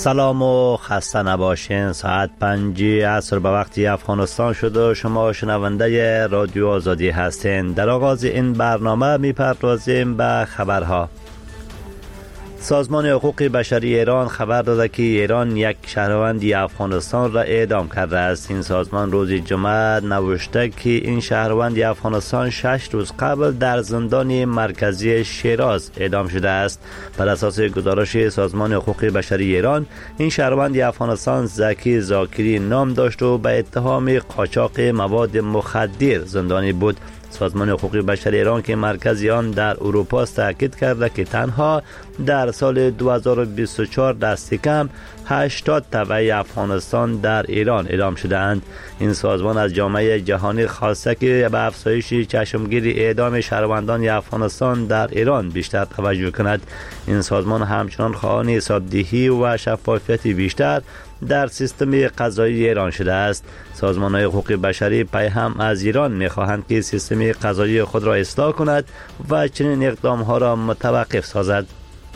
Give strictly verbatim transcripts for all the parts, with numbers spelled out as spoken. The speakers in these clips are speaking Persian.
سلام و خسته نباشین. ساعت پنج عصر به وقت افغانستان شده و شما شنونده رادیو آزادی هستین. در آغاز این برنامه میپردازیم به خبرها. سازمان حقوق بشری ایران خبر داده که ایران یک شهروند افغانستان را اعدام کرده است. این سازمان روز جمعه نوشته که این شهروند افغانستان شش روز قبل در زندان مرکزی شیراز اعدام شده است. بر اساس گزارش سازمان حقوق بشری ایران، این شهروند افغانستان زکی زاکری نام داشت و به اتهام قاچاق مواد مخدر زندانی بود. سازمان حقوق بشر ایران که مرکز آن در اروپا است تاکید کرده که تنها در سال دو هزار و بیست و چهار دست کم هشتاد تبع افغانستان در ایران اعدام شده‌اند. این سازمان از جامعه جهانی خواسته که به افزایش چشمگیری اعدام شهروندان افغانستان در ایران بیشتر توجه کند. این سازمان همچنان خواهان حسابدهی و شفافیت بیشتر در سیستم قضایی ایران شده است. سازمان‌های حقوق بشری پی هم از ایران می‌خواهند که سیستم قضایی خود را اصلاح کند و چنین اقدام‌ها را متوقف سازد.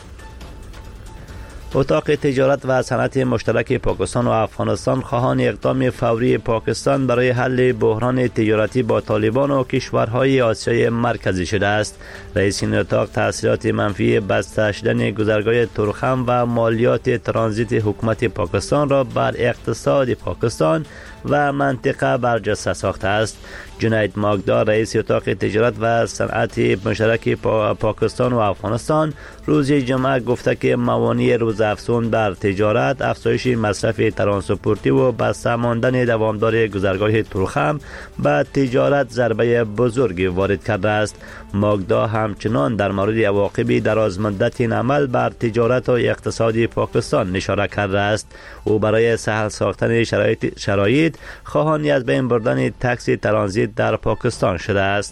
اتاق تجارت و صنعت مشترک پاکستان و افغانستان خواهان اقدام فوری پاکستان برای حل بحران تجارتی با طالبان و کشورهای آسیای مرکزی شده است. رئیس این اتاق تاثیرات منفی بسته شدن گذرگاه تورخم و مالیات ترانزیت حکومت پاکستان را بر اقتصاد پاکستان و منطقه برجسته ساخته است. جنید ماگدا رئیس اتاق تجارت و صنعت مشترک پا پاکستان و افغانستان روز جمعه گفته که موانع روزافزون بر تجارت، افزایش مصرف ترانسپورتی و بسته ماندن دوامدار گذرگاه تورخم به تجارت ضربه بزرگی وارد کرده است. ماگدا همچنان در مورد عواقب درازمدت این عمل بر تجارت و اقتصاد پاکستان اشاره کرده است. او برای سهل ساختن شرایط شرایط خواهان از بین بردن تاکسی ترانزیت در پاکستان شده است.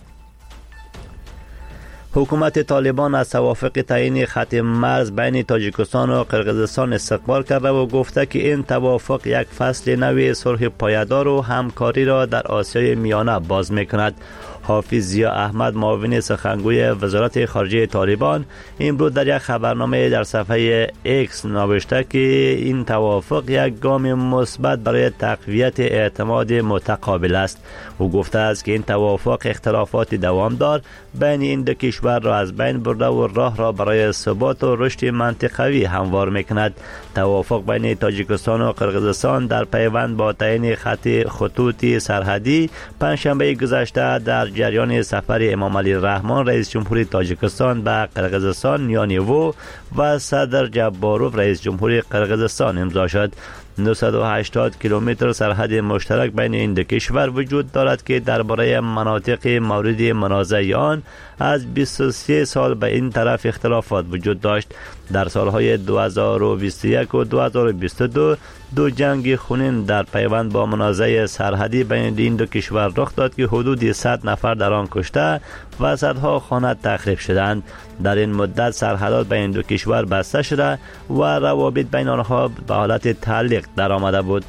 حکومت طالبان از توافق تعیین خط مرز بین تاجیکستان و قرقیزستان استقبال کرده و گفته که این توافق یک فصل نوی صلح پایدار و همکاری را در آسیای میانه باز می‌کند. حافظ ضیا احمد معاون سخنگوی وزارت خارجه طالبان امروز در یک خبرنامه در صفحه ایکس نوشته که این توافق یک گام مثبت برای تقویت اعتماد متقابل است. او گفته است که این توافق اختلافات دوامدار بین این دو کشور را از بین برده و راه را برای ثبات و رشد منطقوی هموار می‌کند. توافق بین تاجیکستان و قرقیزستان در پیوند با تعیین خط خطوط سرحدی پنجشنبه گذشته در جریان سفر امام علی رحمان رئیس جمهوری تاجیکستان به قرقیزستان نیانیوو و صدر جباروف رئیس جمهوری قرقیزستان امضا شد. نهصد و هشتاد کیلومتر سرحد مشترک بین این دو کشور وجود دارد که درباره مناطق مورد منازعه آن از بیست و سه سال به این طرف اختلافات وجود داشت. در سالهای دو هزار و بیست و یک و دو هزار و بیست و دو دو جنگ خونین در پیوند با منازعه سرحدی بین این دو کشور رخ داد که حدود صد نفر در آن کشته و صدها خانه تخریب شدند. در این مدت سرحدات بین دو کشور بسته شده و روابط بین آنها به حالت تعلیق در آمده بود.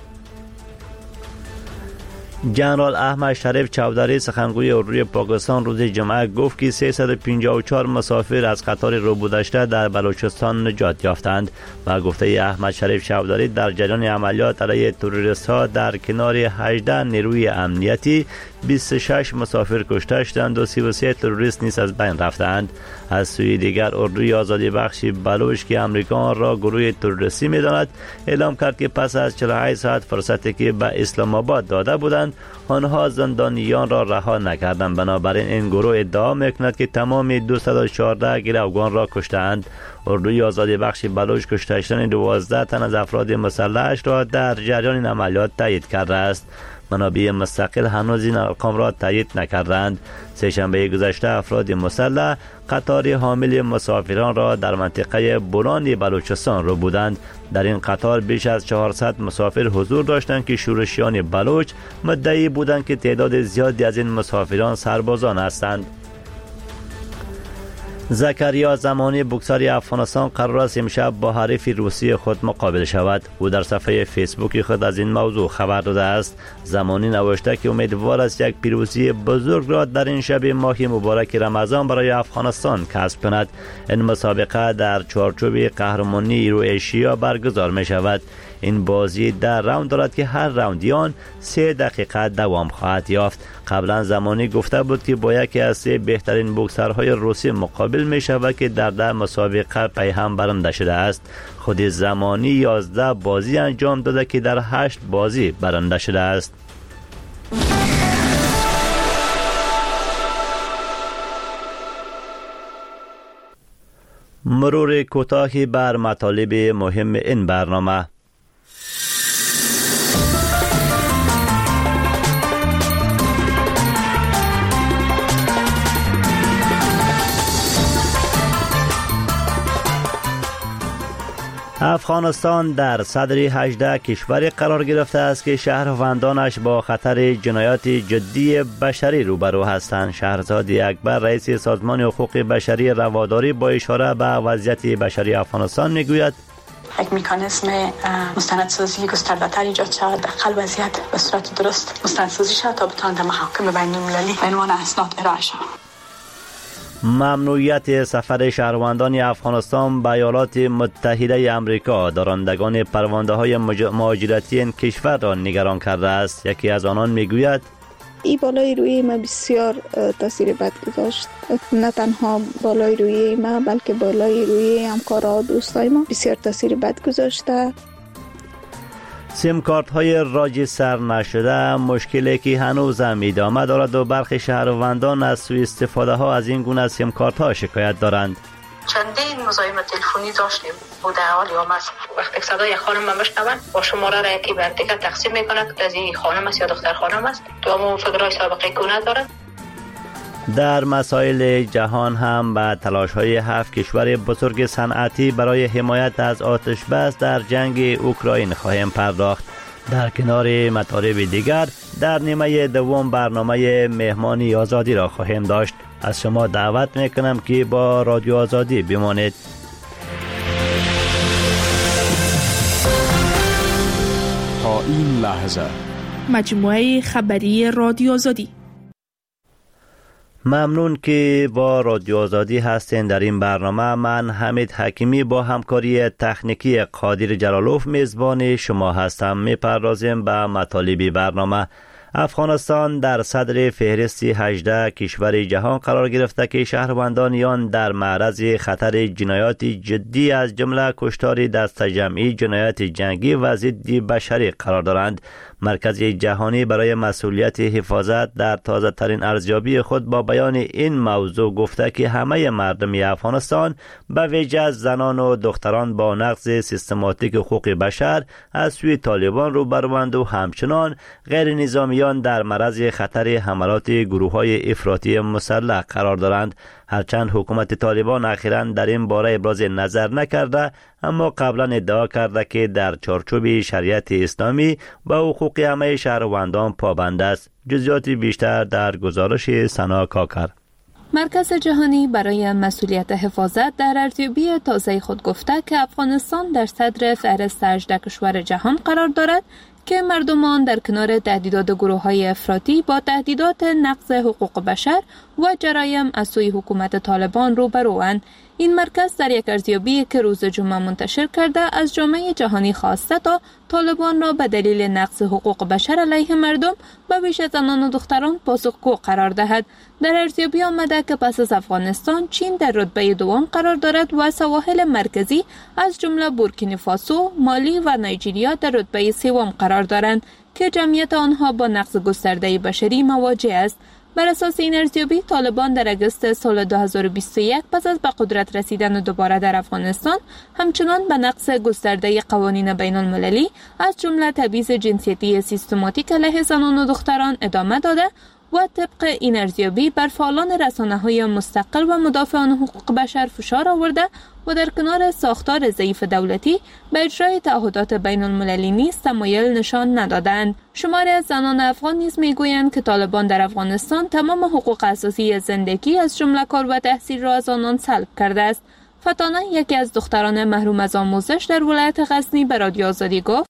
جنرال احمد شریف چودری سخنگوی اردوی پاکستان روز جمعه گفت که سیصد و پنجاه و چهار مسافر از قطار روبودشته در بلوچستان نجات یافتند و گفته احمد شریف چودری در جریان عملیات علیه تروریست ها در کنار هجده نیروی امنیتی بیست و شش مسافر کشته شدند و سی و سه تروریست نیز از بین رفتند. از سوی دیگر اردوی آزادی بخش بلوچ که امریکا را گروه تروریستی می‌داند اعلام کرد که پس از چهل و هشت ساعت فرصتی که به اسلام آباد داده بودند آنها زندانیان را رها نکردند. بنابراین این گروه ادعا می‌کند که تمام دویست و چهارده گروگان را کشتند. اردوی آزادی بخش بلوچ کشته شدن دوازده تن از افراد مسلحش را در جریان این عملیات تایید کرده است. منابع مستقل هنوز این ارقام را تایید نکردند. سه‌شنبه گذشته افراد مسلح قطار حامل مسافران را در منطقه بولان بلوچستان رو بودند. در این قطار بیش از چهارصد مسافر حضور داشتند که شورشیان بلوچ مدعی بودند که تعداد زیادی از این مسافران سربازان هستند. زکریا زمانی بوکسر افغانستان قرار است امشب با حریف روسی خود مقابل شود. او در صفحه فیسبوک خود از این موضوع خبر داده است. زمانی نوشته که امیدوار است یک پیروزی بزرگ را در این شب ماه مبارک رمضان برای افغانستان کسب کند. این مسابقه در چارچوب قهرمانی ایرو ایشیا برگزار می شود. این بازی در راوند دارد که هر راوند آن سه دقیقه دوام خواهد یافت. قبلا زمانی گفته بود که با یکی از سه بهترین بوکسرهای روسی مقابل می شود که در ده مسابقه پیهم برنده شده است. خود زمانی یازده بازی انجام داده که در هشت بازی برنده شده است. مرور کوتاهی بر مطالب مهم این برنامه. افغانستان در صدر هجده کشوری قرار گرفته است که شهروندانش با خطر جنایات جدی بشری روبرو هستند. شهرزاد اکبر رئیس سازمان حقوق بشری رواداری با اشاره به وضعیت بشری افغانستان میگوید یک مکانیزم مستندسازی گسترده‌تر ایجاد شود، اقل وضعیت به صورت درست مستندسازی شود تا بتوان در محاکم بین‌المللی به عنوان اسناد ارائه شود. ممنوعیت سفر شهروندان افغانستان به ایالات متحده آمریکا دارندگان پرونده های مهاجرتی این کشور را نگران کرده است. یکی از آنان میگوید این بالای روی ما بسیار تاثیر بد گذاشت، نه تنها بالای روی ما بلکه بالای روی همکارا و دوستای ما بسیار تاثیر بد گذاشته. سیم کارت های راجستر نشده مشکلی که هنوز هم ادامه دارد و برخی شهروندان از سوء استفاده ها از این گونه سیم کارت ها شکایت دارند. چندین مزاحم تلفنی داشتیم و در حال آمد وقتی صدای خانم ما بشنوند با شماره را یکی بر دیگر تقسیم میکند که از این خانم است یا دختر خانم است، تو هم فکرهای سابقه گونه دارد. در مسائل جهان هم به تلاش های هفت کشور بزرگ صنعتی برای حمایت از آتش بس در جنگ اوکراین خواهیم پرداخت. در کنار مطالب دیگر در نیمه دوم برنامه مهمانی آزادی را خواهیم داشت. از شما دعوت میکنم که با رادیو آزادی بمانید. تا این لحظه مجموعه خبری رادیو آزادی. ممنون که با رادیو آزادی هستین. در این برنامه من حمید حکیمی با همکاری تکنیکی قادر جلالوف میزبان شما هستم. میپردازیم به مطالب برنامه. افغانستان در صدر فهرست هجده کشور جهان قرار گرفته که شهروندان آن در معرض خطر جنایات جدی از جمله کشتار دست جمعی، جنایات جنگی و ضد بشری قرار دارند. مرکز جهانی برای مسئولیت حفاظت در تازه ترین ارزیابی خود با بیان این موضوع گفته که همه مردم افغانستان به ویژه زنان و دختران با نقض سیستماتیک حقوق بشر از سوی طالبان روبروند و همچنان غیر نظامیان در معرض خطر حملات گروه‌های افراطی مسلح قرار دارند. هرچند حکومت طالبان اخیراً در این باره ابراز نظر نکرده، اما قبلا ادعا کرده که در چارچوب شریعت اسلامی به حقوق همه شهروندان پابند است. جزئیات بیشتر در گزارش سنا کاکر. مرکز جهانی برای مسئولیت حفاظت در ارزیابی تازه خود گفته که افغانستان در صدر فهرست هجده کشور جهان قرار دارد که مردمان در کنار تهدیدات گروه‌های افراطی با تهدیدات نقض حقوق بشر و جرایم از سوی حکومت طالبان روبروند. این مرکز در یک ارزیابی که روز جمعه منتشر کرده از جامعه جهانی خواسته تا طالبان را به دلیل نقض حقوق بشر علیه مردم به ویژه زنان و دختران پاسخگو قرار دهد. در ارزیابی آمده که پس از افغانستان چین در رتبه دوم قرار دارد و سواحل مرکزی از جمله بورکینافاسو، مالی و نایجریا در رتبه سوم قرار دارند که جمعیت آنها با نقض گسترده بشری مواجه است. بر اساس این ارزیابی طالبان در اگست سال دو هزار و بیست و یک پس از به قدرت رسیدن دوباره در افغانستان همچنان به نقض گسترده قوانین بین المللی از جمله تبعیض جنسیتی سیستماتیک علیه زنان و دختران ادامه داده و و طبق این ارزیابی بر فعالان رسانه‌های مستقل و مدافعان حقوق بشر فشار آورده و در کنار ساختار ضعیف دولتی به اجرای تعهدات بین المللی نیز تمایل نشان ندادند. شماری از زنان افغان نیز میگویند که طالبان در افغانستان تمام حقوق اساسی زندگی از جمله کار و تحصیل را از آنان سلب کرده است. فتانه، یکی از دختران محروم از آموزش در ولایت غزنی، به رادیو آزادی گفت: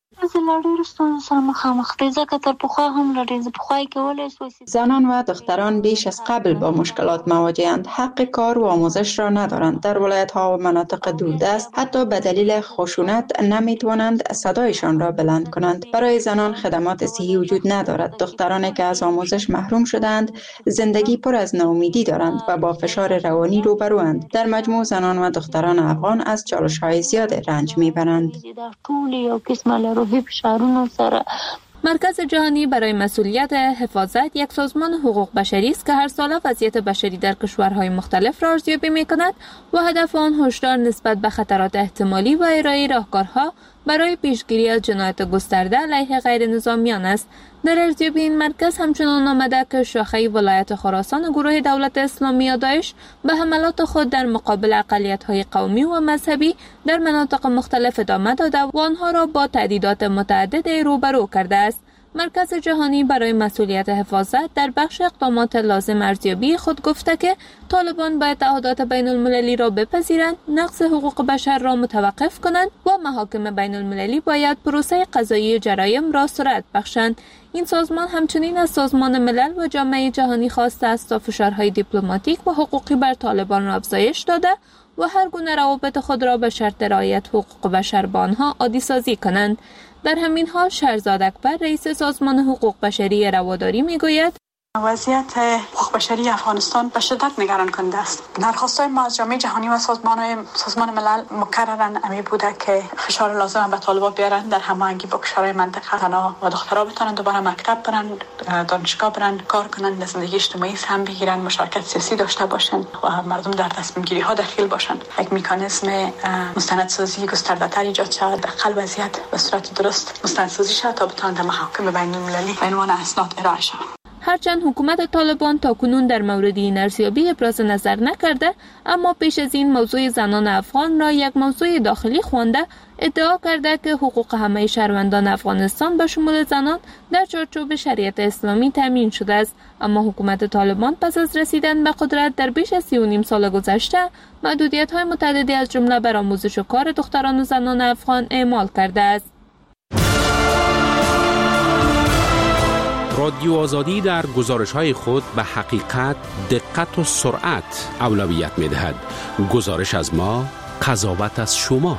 زنان و دختران بیش از قبل با مشکلات مواجهند. حق کار و آموزش را ندارند. در ولایت ها و مناطق دوردست حتی به دلیل خشونت نمیتوانند صدایشان را بلند کنند. برای زنان خدمات صحی وجود ندارد. دخترانی که از آموزش محروم شدند زندگی پر از ناامیدی دارند و با فشار روانی روبروند. در مجموع زنان و دختران افغان از چالش‌های زیاد رنج میبرند. مرکز جهانی برای مسئولیت حفاظت یک سازمان حقوق بشری است که هر سال وضعیت بشری در کشورهای مختلف را ارزیابی می‌کند و هدف آن هشدار نسبت به خطرات احتمالی و ارائه راهکارها برای پیشگیری از جنایات گسترده علیه غیر نظامیان است. در ارزیابی این مرکز همچنان آمده که شاخه ولایت خراسان گروه دولت اسلامی یا داعش به حملات خود در مقابل اقلیت‌های قومی و مذهبی در مناطق مختلف ادامه داده و آنها را با تهدیدات متعدد روبرو کرده است. مرکز جهانی برای مسئولیت حفاظت در بخش اقدامات لازم ارزیابی خود گفته که طالبان باید تعهدات بین المللی را بپذیرند، نقض حقوق بشر را متوقف کنند و محاکم بین المللی باید پروسه قضایی جرایم را سرعت بخشند. این سازمان همچنین از سازمان ملل و جامعه جهانی خواسته است تا فشارهای دیپلماتیک و حقوقی بر طالبان را افزایش داده و هر گونه روابط خود را به شرط رعایت حقوق بشر با آنها عادی سازی کنند. در همین حال شهرزاد اکبر، رئیس سازمان حقوق بشری رواداری، میگوید: وضعیت حقوق بشری افغانستان به شدت نگران کننده است. درخواست‌های ما از جامعه جهانی و سازمان سازمان ملل مکرراً امی بوده که فشار لازم به طالبان بیارن در هماهنگی با کشورهای منطقه. زنان و دخترها بتونن دوباره مکتب برن، دانشگاه برن، کار کنن، زندگی اجتماعی هم بگیرن، مشارکت سیاسی داشته باشن و مردم در تصمیم گیری ها دخیل باشن. یک مکانیزم مستندسازی گسترده‌تر ایجاد شود، در وضعیت به صورت درست مستندسازی شود تا بتوان محاکم بین المللی به عنوان اسناد ارائه شود. هرچند حکومت طالبان تاکنون در مورد این ارزیابی ابراز نظر نکرده، اما پیش از این موضوع زنان افغان را یک موضوع داخلی خوانده، ادعا کرده که حقوق همه شهروندان افغانستان به شمول زنان در چارچوب شریعت اسلامی تامین شده است. اما حکومت طالبان پس از رسیدن به قدرت در بیش از سی و نیم سال گذشته محدودیت‌های متعددی از جمله بر آموزش و کار دختران و زنان افغان اعمال کرده است. رادیو آزادی در گزارش‌های خود به حقیقت، دقت و سرعت اولویت می‌دهد. گزارش از ما، قضاوت از شما.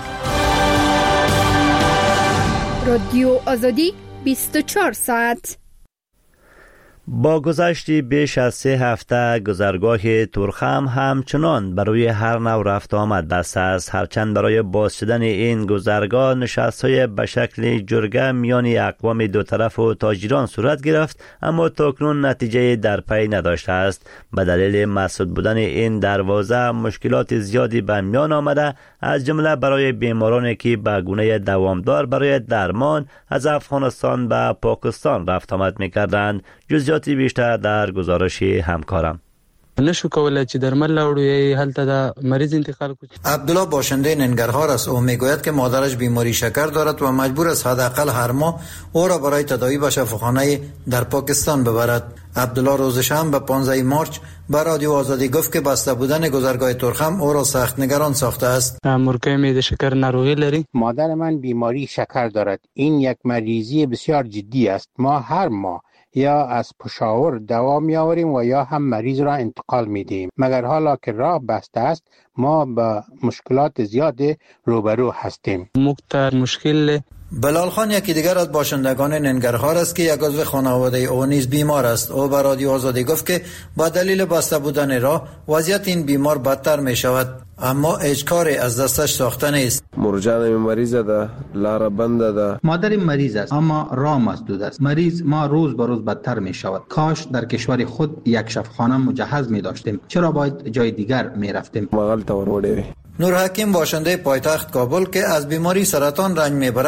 رادیو آزادی بیست و چهار ساعت. با گذشت بیش از سه هفته گذرگاه تورخم همچنان برای هر نوع رفت آمد بسته است. هرچند برای باز شدن این گذرگاه نشست‌های به شکل جرگه میان اقوام دو طرف و تاجران صورت گرفت، اما تاکنون نتیجه در پی نداشته است. به دلیل مسدود بودن این دروازه مشکلات زیادی به میان آمده، از جمله برای بیمارانی که به گونه دوامدار برای درمان از افغانستان به پاکستان رفت آمد می‌کردند. جزئیاتی بیشتر در گزارش همکارم. نشو کولای چې درمل لاړو هلته دا مریض انتقال کنه. عبدالله باشنده ننگرهار است. او میگوید که مادرش بیماری شکر دارد و مجبور است حداقل هر ماه او را برای تداوی به شفاخانه در پاکستان ببرد. عبدالله روز شنبه پانزده مارچ به رادیو آزادی گفت که بسته بودن گذرگاه تورخم او را سخت نگران ساخته است. مرکه معده شکر ناروغی لري. مادر من بیماری شکر دارد. این یک مریضی بسیار جدی است. ما هر ماه یا از پشاور دوا می آوریم و یا هم مریض را انتقال می دیم. مگر حالا که راه بسته است ما با مشکلات زیاد روبرو هستیم. مکتر مشکل. بلال خان یکی دیگر از باشندگان ننگرهار است که یک عضو خانواده او نیز بیمار است. او به رادیو آزادی گفت که با دلیل بسته بودن راه وضعیت این بیمار بدتر می شود، اما هیچ کاری از دستش ساخته نیست. مرجان مریض ده، لار بنده ده. مادر مریض است اما راه مسدود است. مریض ما روز به روز بدتر می شود. کاش در کشور خود یک شفاخانه مجهز می داشتیم. چرا باید جای دیگر می رفتیم؟ نور حکیم باشنده پایتخت کابل که از بیماری سرطان رنج میبرد،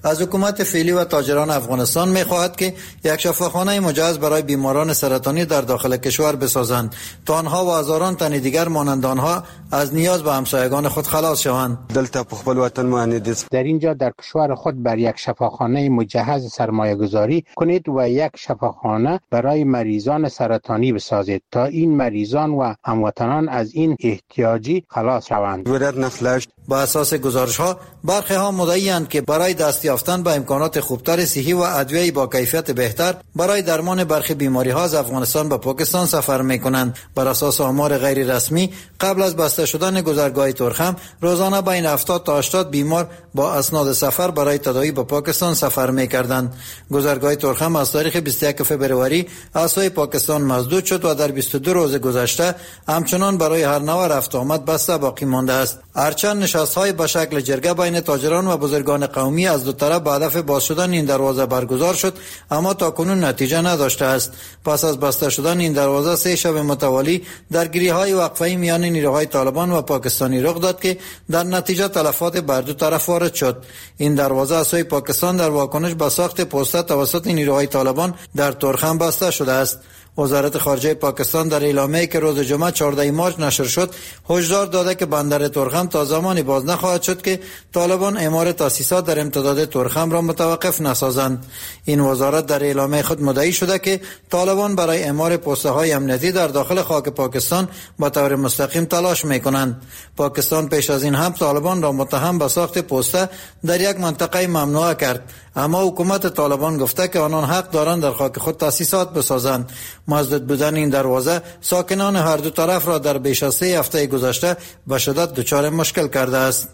از حکومت فعلی و تاجران افغانستان می‌خواهد که یک شفاخانه مجهز برای بیماران سرطانی در داخل کشور بسازند تا آنها و هزاران تن دیگر مانند آنها از نیاز به همسایگان خود خلاص شوند. در اینجا در کشور خود بر یک شفاخانه مجهز سرمایه گذاری کنید و یک شفاخانه برای مریضان سرطانی بسازید تا این مریضان و هموطنان از این احتیاجی خلاص شوند. با اساس گزارش ها برخی ها مدعی اند که برای دست یافتن به امکانات خوبتر صحی و ادویه با کیفیت بهتر برای درمان برخی بیماری ها از افغانستان به پاکستان سفر می کنند. بر اساس آمار غیر رسمی قبل از بسته شدن گذرگاه ترخم روزانه بین هفتاد تا هشتاد بیمار با اسناد سفر برای تداوی به پاکستان سفر می کردند. گذرگاه ترخم از تاریخ بیست و یک فوریه از سوی پاکستان مسدود شد و در بیست و دو روز گذشته همچنان برای هر نوع رفت آمد بسته باقی مانده است. هرچند نشست‌های به شکل جرگه بین تاجران و بزرگان قومی از دو طرف به هدف باز شدن این دروازه برگزار شد، اما تاکنون نتیجه نداشته است. پس از بسته شدن این دروازه سه شب متوالی درگیری‌های وقفه‌ای میان نیروهای طالبان و پاکستانی رخ داد که در نتیجه تلفات بر دو طرف وارد شد. این دروازه از سوی پاکستان در واکنش به ساخت پوسته توسط نیروهای طالبان در ترخم بسته شده است. وزارت خارجه پاکستان در اعلامیه‌ای که روز جمعه چهاردهم مارس نشر شد هشدار داده که بندر ترخم تا زمانی باز نخواهد شد که طالبان اعمار تاسیسات در امتداد ترخم را متوقف نسازند. این وزارت در اعلامیه خود مدعی شده که طالبان برای اعمار پست‌های امنیتی در داخل خاک پاکستان با طور مستقیم تلاش می‌کنند. پاکستان پیش از این هم طالبان را متهم به ساخت پسته در یک منطقه ممنوعه کرد، اما حکومت طالبان گفته که آنان حق دارند در خاک خود تاسیسات بسازند. مسدود بودن این دروازه ساکنان هر دو طرف را در بیش از سه هفته گذشته به شدت دچار مشکل کرده است.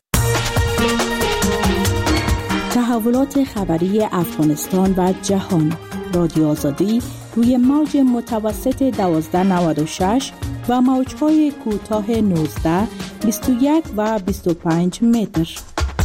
تحولات خبری افغانستان و جهان. رادیو آزادی روی موج متوسط دوازده نود و شش و موج‌های کوتاه نوزده، بیست و یک و بیست و پنج متر.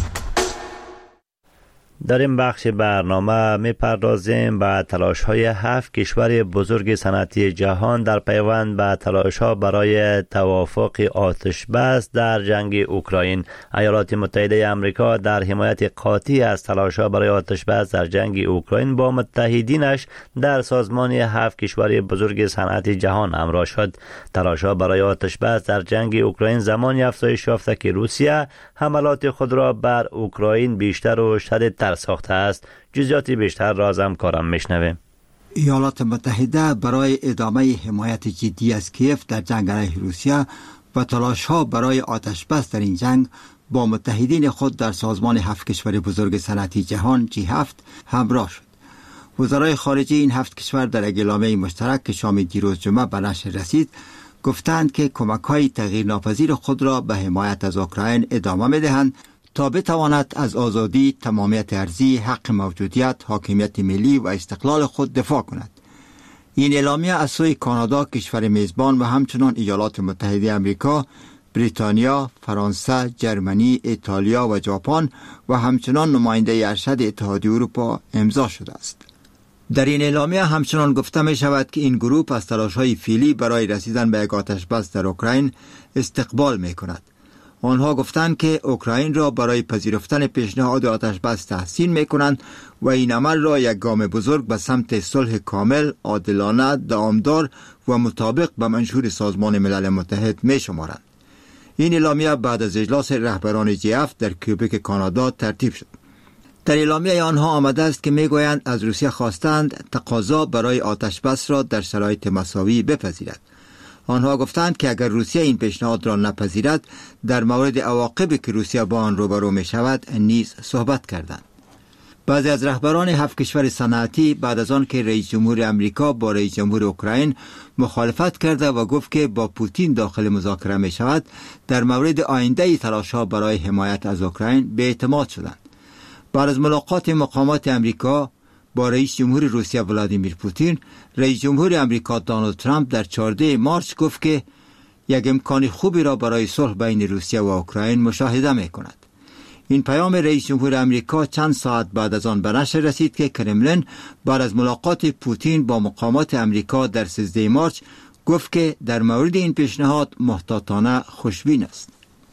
در این بخش برنامه می‌پردازیم به تلاش‌های هفت کشور بزرگ صنعتی جهان در پیوند به تلاش‌ها برای توافق آتش بس در جنگ اوکراین. ایالات متحده آمریکا در حمایت قاطع از تلاش‌ها برای آتش بس در جنگ اوکراین با متحدینش در سازمان هفت کشور بزرگ صنعتی جهان همراه شد. تلاش‌ها برای آتش بس در جنگ اوکراین زمانی افزایش یافته که روسیه حملات خود را بر اوکراین بیشتر و شدیدتر ساخته است. جزئیات بیشتر را از همکارم میشنویم. ایالات متحده برای ادامه حمایت جدی از کیف در جنگ علیه روسیه و تلاش‌ها برای آتش بس در این جنگ با متحدین خود در سازمان هفت کشور بزرگ صنعتی جهان جی هفت همراه شد. وزرای خارجه این هفت کشور در اعلامیه مشترک که شام دیروز جمعه به نشر رسید گفتند که کمک‌های تغییرناپذیر خود را به حمایت از اوکراین ادامه می‌دهند تا بتواند از آزادی، تمامیت ارضی، حق موجودیت، حاکمیت ملی و استقلال خود دفاع کند. این اعلامیه از سوی کانادا کشور میزبان و همچنان ایالات متحده آمریکا، بریتانیا، فرانسه، جرمنی، ایتالیا و ژاپن و همچنان نماینده ارشد اتحادیه اروپا امضا شده است. در این اعلامیه همچنان گفته می شود که این گروه از تلاش‌های فعلی برای رسیدن به یک آتش بس در اوکراین استقبال می کند. آنها گفتند که اوکراین را برای پذیرفتن پیشنهاد آتش بس تحسین می کنند و این عمل را یک گام بزرگ به سمت صلح کامل، عادلانه، دوامدار و مطابق به منشور سازمان ملل متحد می شمارند. این اعلامیه بعد از اجلاس رهبران جی هفت در کیوبک کانادا ترتیب شد. در اعلامیه آنها آمده است که می گویند از روسیه خواستند تقاضا برای آتش بس را در شرایط مساوی بپذیرد. آنها گفتند که اگر روسیه این پیشنهاد را نپذیرد در مورد عواقبی که روسیه با آن روبرو می شود نیز صحبت کردند. بعضی از رهبران هفت کشور صنعتی بعد از آن که رئیس جمهور امریکا با رئیس جمهور اوکراین مخالفت کرده و گفت که با پوتین داخل مذاکره می شود در مورد آینده تلاش‌ها برای حمایت از اوکراین بی‌اعتماد شدند. بعد از ملاقات مقامات امریکا با رئیس جمهور روسیه ولادیمیر پوتین، رئیس جمهور امریکا دونالد ترامپ در چهاردهم مارس گفت که یک امکان خوبی را برای صلح بین روسیه و اوکراین مشاهده می کند. این پیام رئیس جمهور امریکا چند ساعت بعد از آن به نشر رسید که کرملین بعد از ملاقات پوتین با مقامات امریکا در سیزدهم مارس گفت که در مورد این پیشنهاد محتاطانه خوشبین است.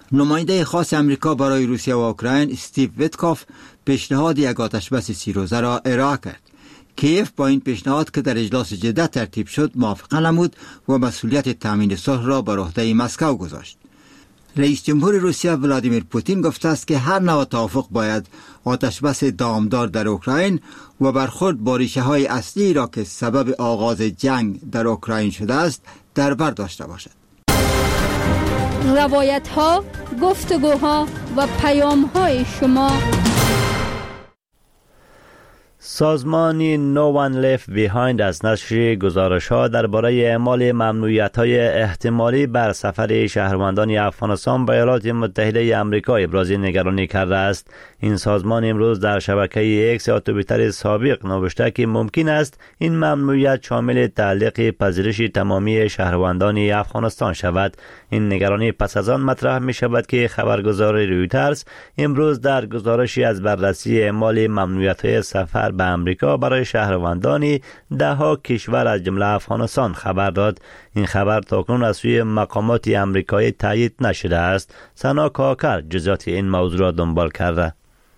نماینده خاص امریکا برای روسیه و اوکراین استیو ویتکاف پیشنهاد یک آتشبس سی روزه را ارائه کرد. کیف با این پیشنهاد که در اجلاس جده ترتیب شد موافقه نمود و مسئولیت تامین صلح را بر عهده مسکو گذاشت. رئیس جمهور روسیه ولادیمیر پوتین گفته است که هر نوع توافق باید آتشبس دامدار در اوکراین و برخورد با ریشه های اصلی را که سبب آغاز جنگ در اوکراین شده است در بر داشته باشد. روایت ها، گفتگوها و پیام های شما. سازمان No One Left Behind از نشر گزارش‌ها درباره اعمال ممنوعیت‌های احتمالی بر سفر شهروندان افغانستان به ایالات متحده آمریکا ابراز نگرانی کرده است. این سازمان امروز در شبکه اکس یا توییتر سابق نوشته که ممکن است این ممنوعیت شامل تعلیق پذیرش تمامی شهروندان افغانستان شود. این نگرانی پس از آن مطرح می شود که خبرگزار رویترز امروز در گزارشی از بررسی اعمال ممنوعیت‌های سفر به امریکا برای شهروندان ده ها کشور از جمله افغانستان خبر داد. این خبر تاکنون از سوی مقامات امریکایی تایید نشده است. سنا کاکر جزئیات این موضوع را دنبال کرده.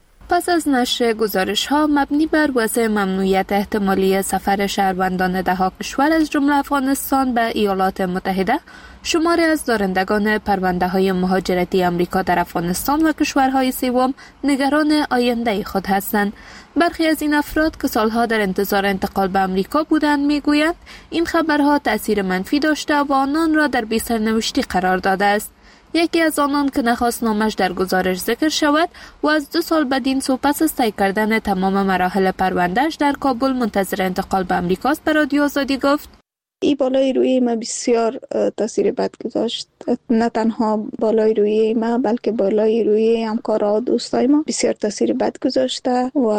پس از نشر گزارش ها مبنی بر وضع ممنوعیت احتمالی سفر شهروندان ده ها کشور از جمله افغانستان به ایالات متحده، شماری از دارندگان پرونده های مهاجرتی امریکا در افغانستان و کشورهای سوم نگران آینده خود هستند. برخی از این افراد که سالها در انتظار انتقال به امریکا بودند میگویند این خبرها تأثیر منفی داشته و آنان را در بی سرنوشتی قرار داده است. یکی از آنان که نخواست نامش در گزارش ذکر شود و از دو سال بعد سو پس از طی کردن تمام مراحل پروندهش در کابل منتظر انتقال به امریکاست به رادیو آزادی گفت: این بالای روی ما بسیار تاثیر بد گذاشت. نه تنها بالای روی ما بلکه بالای روی همکارا و دوستای ما بسیار تاثیر بد گذاشته و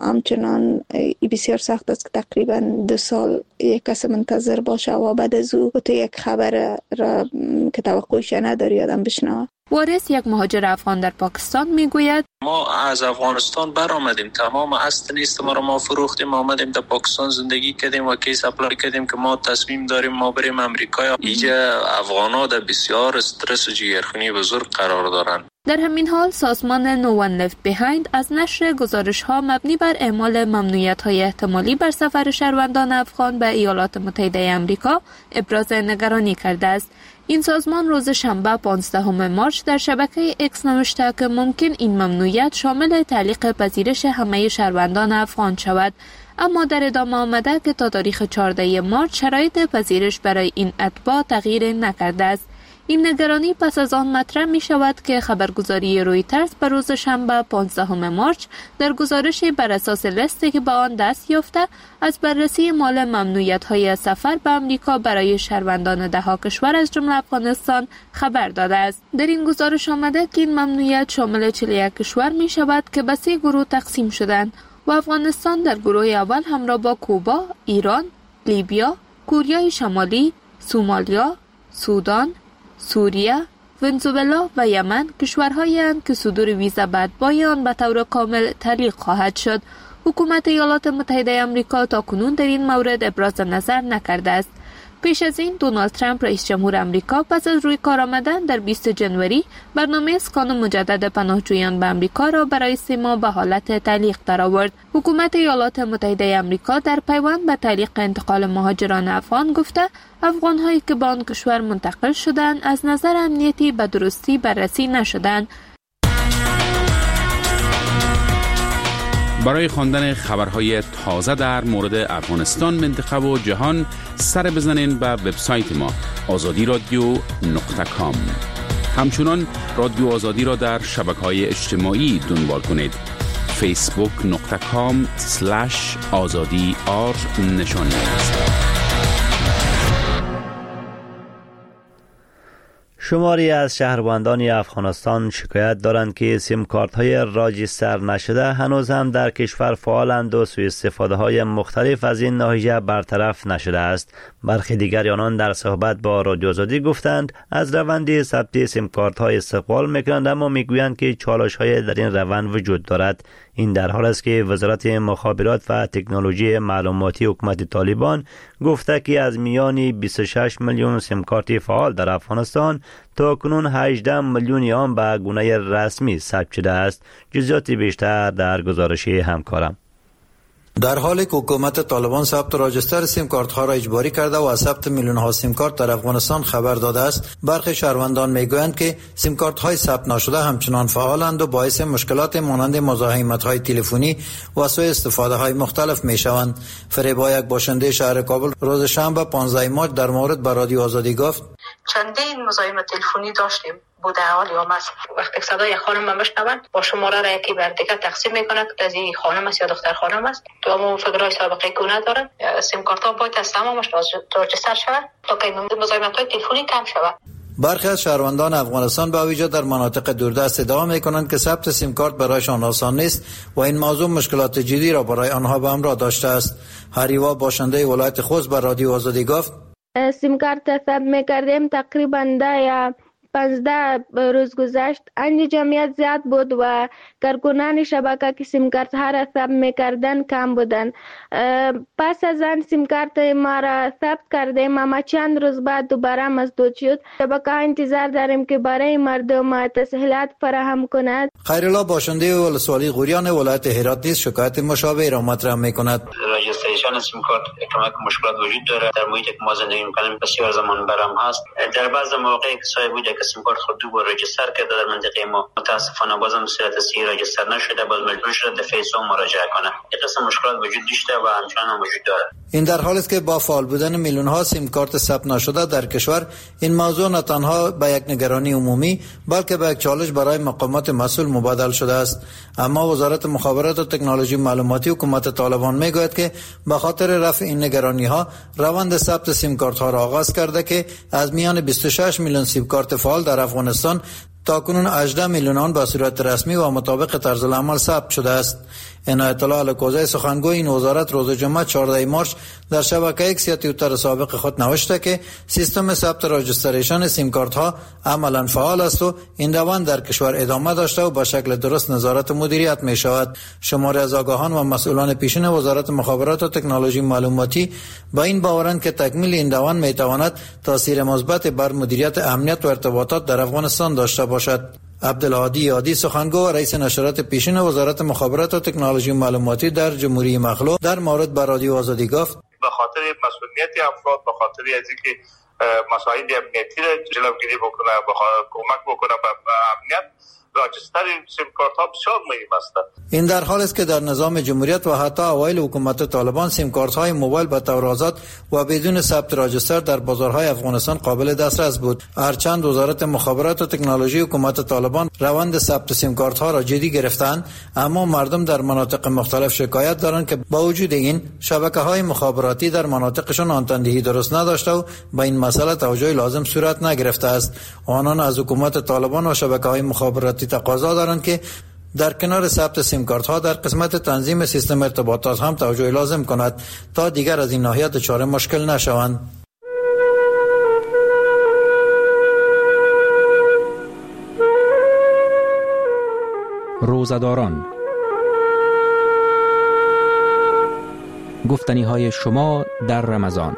همچنان بسیار سخت است که تقریبا دو سال یک کس منتظر باشه و بعد از او تو یک خبر را که توقعش نداری آدم بشنوه. وارث، یک مهاجر افغان در پاکستان، میگوید ما از افغانستان برآمدیم، تمام است نیست ما رو ما فروختیم، آمدیم در پاکستان زندگی کردیم و کیس اپلای کردیم که ما تصمیم داریم ما بریم امریکا. اینجا افغانا در بسیار استرس و جگرخونی بزرگ قرار دارند. در همین حال سازمان No One Left Behind از نشر گزارش ها مبنی بر اعمال ممنوعیت های احتمالی بر سفر شهروندان افغان به ایالات متحده آمریکا ابراز نگرانی کرده است. این سازمان روز شنبه پانزدهم مارس در شبکه اکس نوشته که ممکن این ممنوعیت شامل تعلیق پذیرش همه شهروندان افغان شود، اما در ادامه آمده که تا تاریخ چهاردهم مارس شرایط پذیرش برای این اتباع تغییر نکرده است. این نگرانی پس از آن مطرح می شود که خبرگزاری رویترز به روز شنبه پانزدهم مارس در گزارشی بر اساس لیستی که به آن دست یافته از بررسی مال ممنوعیت های سفر به امریکا برای شهروندان ده ها کشور از جمله افغانستان خبر داده است. در این گزارش آمده که این ممنوعیت شامل چهل و یک کشور می شود که به سه گروه تقسیم شدند و افغانستان در گروه اول همراه با کوبا، ایران، لیبیا، کره شمالی، سومالیا، سودان، سوریه، ونزوئلا و یمن کشورهایی اند که صدور ویزا بعد بای آن به طور کامل تعلیق خواهد شد. حکومت ایالات متحده آمریکا تاکنون در این مورد ابراز نظر نکرده است. پیش از این دونالد ترامپ رئیس جمهور آمریکا پس از روی کار آمدن در بیستم جنوری برنامه اسکان مجدد پناهجویان به آمریکا را برای سه ماه به حالت تعلیق درآورد. حکومت ایالات متحده آمریکا در پیوند به تعلیق انتقال مهاجران افغان گفته افغان‌هایی که به آن کشور منتقل شدند از نظر امنیتی به درستی بررسی نشدند. برای خواندن خبرهای تازه در مورد افغانستان، منطقه و جهان سر بزنین به وبسایت ما آزادی رادیو نقطه کام. همچنان رادیو آزادی را در شبکه‌های اجتماعی دنبال کنید. فیسبوک نقطه کام سلش آزادی آر نشانی است. شماری از شهروندان افغانستان شکایت دارند که سیم کارت های راجستر نشده هنوز هم در کشور فعالند و سوء استفاده های مختلف از این ناحیه برطرف نشده است. برخی دیگر آنان در صحبت با رادیو آزادی گفتند از روند ثبت سیم کارت های استقبال میکنند، اما میگویند که چالش های در این روند وجود دارد. این در حال است که وزارت مخابرات و تکنولوژی معلوماتی حکومت طالبان گفته که از میان بیست و شش میلیون سیم کارت فعال در افغانستان تا کنون هجده میلیون آن به گونه رسمی ثبت شده است. جزئیات بیشتر در گزارش همکارم. در حالی که حکومت طالبان ثبت راجستر سیم کارت ها را اجباری کرده و از ثبت میلیون ها سیم کارت در افغانستان خبر داده است، برخی شهروندان میگویند که سیم کارت های ثبت نشده همچنان فعالند و باعث مشکلات مانند مزاحمت های تلفنی و سوء استفاده های مختلف می شوند. فریبا، یک باشنده شهر کابل، روز شنبه پانزده مارچ در مورد به رادیو آزادی گفت: چندین مزاحمت تلفنی داشتیم بوده حالی هم است. وقتی صدای خانم من بشنوند با شماره را یکی بر دیگر تقسیم میکنه که از این خانم است یا دختر خانم است. تو همون فکرهای سابقه گونه دارن. سیم کارت ها باید از تمامش راجستر شود تا که مزاحمت های تلفنی کم شود. برخی از شهروندان افغانستان به ویژه در مناطق دوردست ادعا میکنند که ثبت سیم کارت برایشان آسان نیست و این موضوع مشکلات جدی را برای آنها به همراه داشته است. هریوا، باشنده ولایت خوست، بر رادیو آزادی گفت: سیم کارت ثبت میکردیم تقریبا ده یا پانزده روز گذشت. انج جمعیت زیاد بود و کارکنان شبکه که سیم کارت ها را ثبت میکردن کم بودن. پس از آن سیم کارت ما را ثبت کردیم، اما چند روز بعد دوباره مسدود شد. شبکه ها انتظار داریم که برای مردم تسهیلات فراهم کند. خیرالله، باشنده ولسوالی غوریان ولایت هرات نیز شکایت مشابه را مطرح میکند. راجستریشن سیم کارت کمک مشکلات وجود داره. در محیطی که ما زندگی میکنیم بسیار زمان برم هست. در بعض مواقع کسایی بوده که سیم کارت خود دو بار رجستر کرده در منطقه ما، متاسفانه بازم صورت صحیح رجستر نشده، باز مجبور شده دفعه سوم مراجعه کنه. این قسم مشکلات وجود داشته و همچنان وجود داره. این در حالی است که با فعال بودن میلیون ها سیم کارت ثبت نشده در کشور، این موضوع نه تنها به یک نگرانی عمومی بلکه به یک چالش برای مقامات مسئول مبادل شده است. اما وزارت مخابرات و تکنولوژی معلوماتی حکومت طالبان میگوید که به خاطر رفع این نگرانی ها روند ثبت سیم کارت ها را آغاز کرده که از میان بیست و شش میلیون سیم کارت فعال در افغانستان تاکنون هجده میلیون آن به صورت رسمی و مطابق طرز العمل ثبت شده است. عنایت الله الکوزی، سخنگوی این وزارت، روز جمعه چهاردهم مارچ در شبکه ایکس یا توییتر سابق خود نوشته که سیستم ثبت راجستریشن سیم کارت ها عملا فعال است و این روند در کشور ادامه داشته و به شکل درست نظارت و مدیریت می شود. شماری از آگاهان و مسئولان پیشین وزارت مخابرات و تکنولوژی معلوماتی با این باورند که تکمیل این روند می تواند تاثیر مثبت بر مدیریت امنیت و ارتباطات در افغانستان داشته باشد. عبدالهادی یادی، سخنگو و رئیس نشرات پیشین وزارت مخابرات و تکنولوژی معلوماتی در جمهوری مخلوع، در مورد به رادیو آزادی گفت: به خاطر مسئولیت افراد، به خاطر از اینکه مسائل امنیتی را جلوگیری بکنه، کمک بکنه به امنیت، راجستر سیم کارت ها بسیار مهم است. این در حالی است که در نظام جمهوریت و حتی اوایل حکومت طالبان سیم کارت های موبایل به طور آزاد و بدون ثبت راجستر در بازارهای افغانستان قابل دسترس بود. هرچند وزارت مخابرات و تکنولوژی حکومت طالبان روند ثبت سیم کارت ها را جدی گرفتند، اما مردم در مناطق مختلف شکایت دارند که با وجود این شبکه های مخابراتی در مناطقشان آنتندهی درست نداشته و به این مسئله توجه لازم صورت نگرفته است. آنان از حکومت طالبان و شبکه های مخابراتی تقاضا دارند که در کنار ثبت سیم کارت ها در قسمت تنظیم سیستم ارتباطات هم توجه لازم کند تا دیگر از این ناحیه دچار مشکل نشوند. روزداران، گفتنی های شما در رمضان.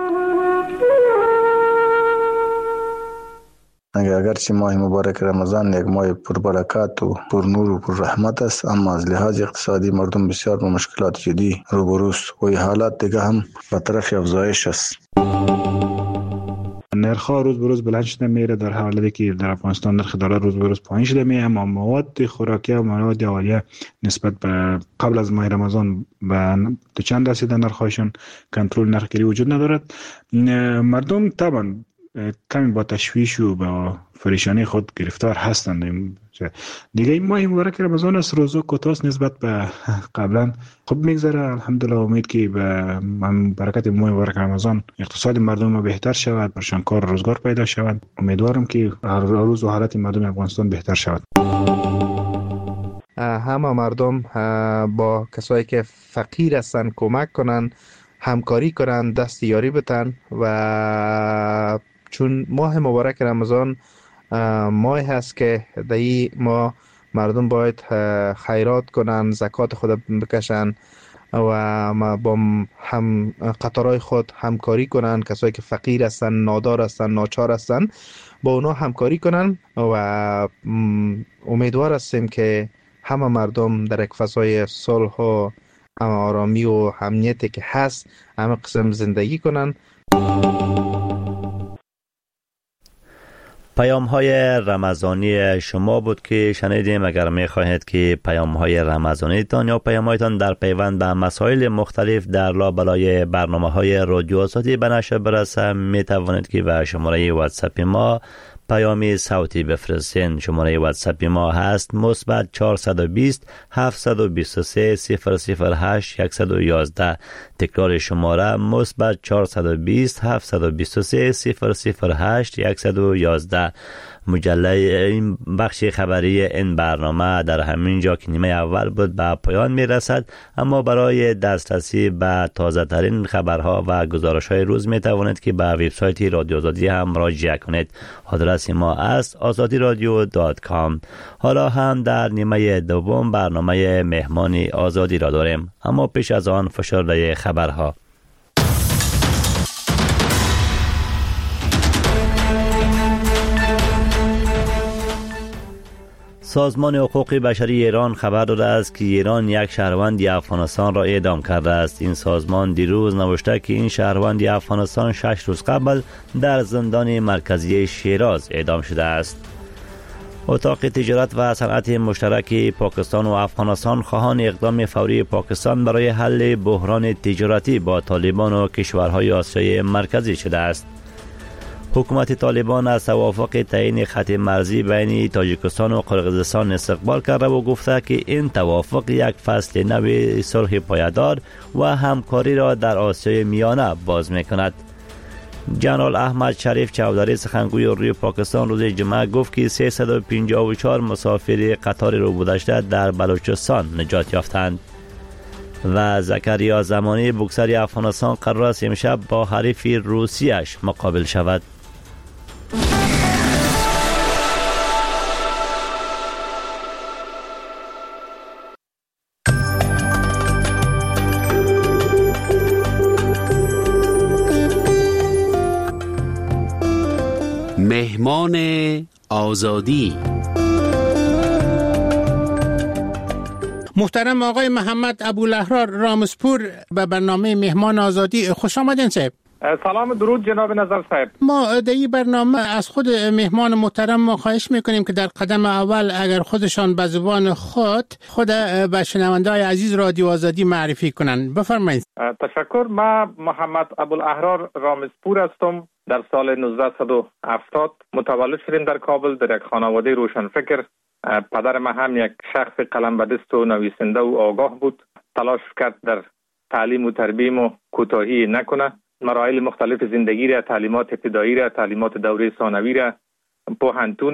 اگرچه ماه مبارک رمضان یک ماه پربرکات و پر نور و پر رحمت است، اما از لحاظ اقتصادی مردم بسیار با مشکلات جدی روبروست و این حالات دیگه هم به طرف افزایش است. نرخ‌ها روز به روز بلند شده میره، در حالی که در افغانستان نرخ دلار روز به روز پایین شده میره، اما مواد خوراکی و مواد اولیه نسبت به قبل از ماه رمضان به دو چند درصد نرخ‌هاشون کنترل نرخگیری وجود ندارد. مردم طبعا کمی با تشویش و با فریشانی خود گرفتار هستند. دیگه این ماه مبارک رمضان است، روزا کوتاه نسبت به قبلا خوب میگذره. الحمدلله امید که به برکت ماه مبارک رمضان اقتصاد مردم بهتر شود، برشان کار روزگار پیدا شود. امیدوارم که هر روز و حالت مردم افغانستان بهتر شود. همه مردم با کسایی که فقیر هستند کمک کنن، همکاری کنن، دست یاری بتن و چون ماه مبارک رمضان ماه هست که در این ماه مردم باید خیرات کنن، زکات خود بکشن و با هم قطارهای خود همکاری کنن، کسایی که فقیر هستن، نادار هستن، ناچار هستن، با اونا همکاری کنن و امیدوار هستیم که همه مردم در یک فضای صلح و آرامی و امنیتی که هست همه قسم زندگی کنن. پیام های رمضانی شما بود که شنیدیم. اگر می خواهید که پیام های رمضانی تان یا پیام هایتان در پیوند به مسائل مختلف در لابلای برنامه های رادیو آزادی به نشر برسه، می توانید که به شماره واتساپ ما پیامی صوتی بفرستین. شماره واتساپ ما هست مثبت چهارصد و بیست هفتصد و بیست و سه صفر صفر هشت صد و یازده. تکرار شماره مثبت چهارصد و بیست هفتصد و بیست و سه صفر صفر هشت صد و یازده. مجله این بخش خبری این برنامه در همین جا که نیمه اول بود به پایان می رسد، اما برای دسترسی به تازه ترین خبرها و گزارش های روز می توانید که به وبسایت رادیو آزادی هم مراجعه کنید. آدرس ما است آزادی رادیو دات کام. حالا هم در نیمه دوم برنامه مهمانی آزادی را داریم، اما پیش از آن فشرده خبرها. سازمان حقوق بشری ایران خبر داده است که ایران یک شهروند افغانستان را اعدام کرده است. این سازمان دیروز نوشته که این شهروند افغانستان شش روز قبل در زندان مرکزی شیراز اعدام شده است. اتاق تجارت و صنعت مشترک پاکستان و افغانستان خواهان اقدام فوری پاکستان برای حل بحران تجارتی با طالبان و کشورهای آسیای مرکزی شده است. حکومت طالبان از توافق تعیین خط مرزی بین تاجیکستان و قرقیزستان استقبال کرده و گفته که این توافق یک فصل نو صلح پایدار و همکاری را در آسیای میانه باز می‌کند. جنرال احمد شریف چودری سخنگوی روی پاکستان روز جمعه گفت که سیصد و پنجاه و چهار مسافر قطار روبودشته در بلوچستان نجات یافتند. و زکریا زمانی بوکسر افغانستان قرار است امشب با حریف روسیش مقابل شود. مهمان آزادی. محترم آقای محمد ابوالاحرار رامسپور به برنامه مهمان آزادی خوش آمدین صاحب. سلام درود جناب نظر صاحب. ما در این برنامه از خود مهمان محترم ما خواهش میکنیم که در قدم اول اگر خودشان به زبان خود خود به شنونده‌های عزیز رادیو آزادی معرفی کنند. بفرمایید. تشکر. من محمد ابوالاحرار رامسپور هستم. در سال نوزده و هفتاد متولد شدیم در کابل در یک خانواده روشنفکر. پدر من هم یک شخص قلم به دست و نویسنده و آگاه بود. تلاش کرد در تعلیم و تربیت و کوتاهی نکنه. مراحل مختلف زندگی را، تعلیمات ابتدایی را، تعلیمات دوره ثانوی را، پوهنتون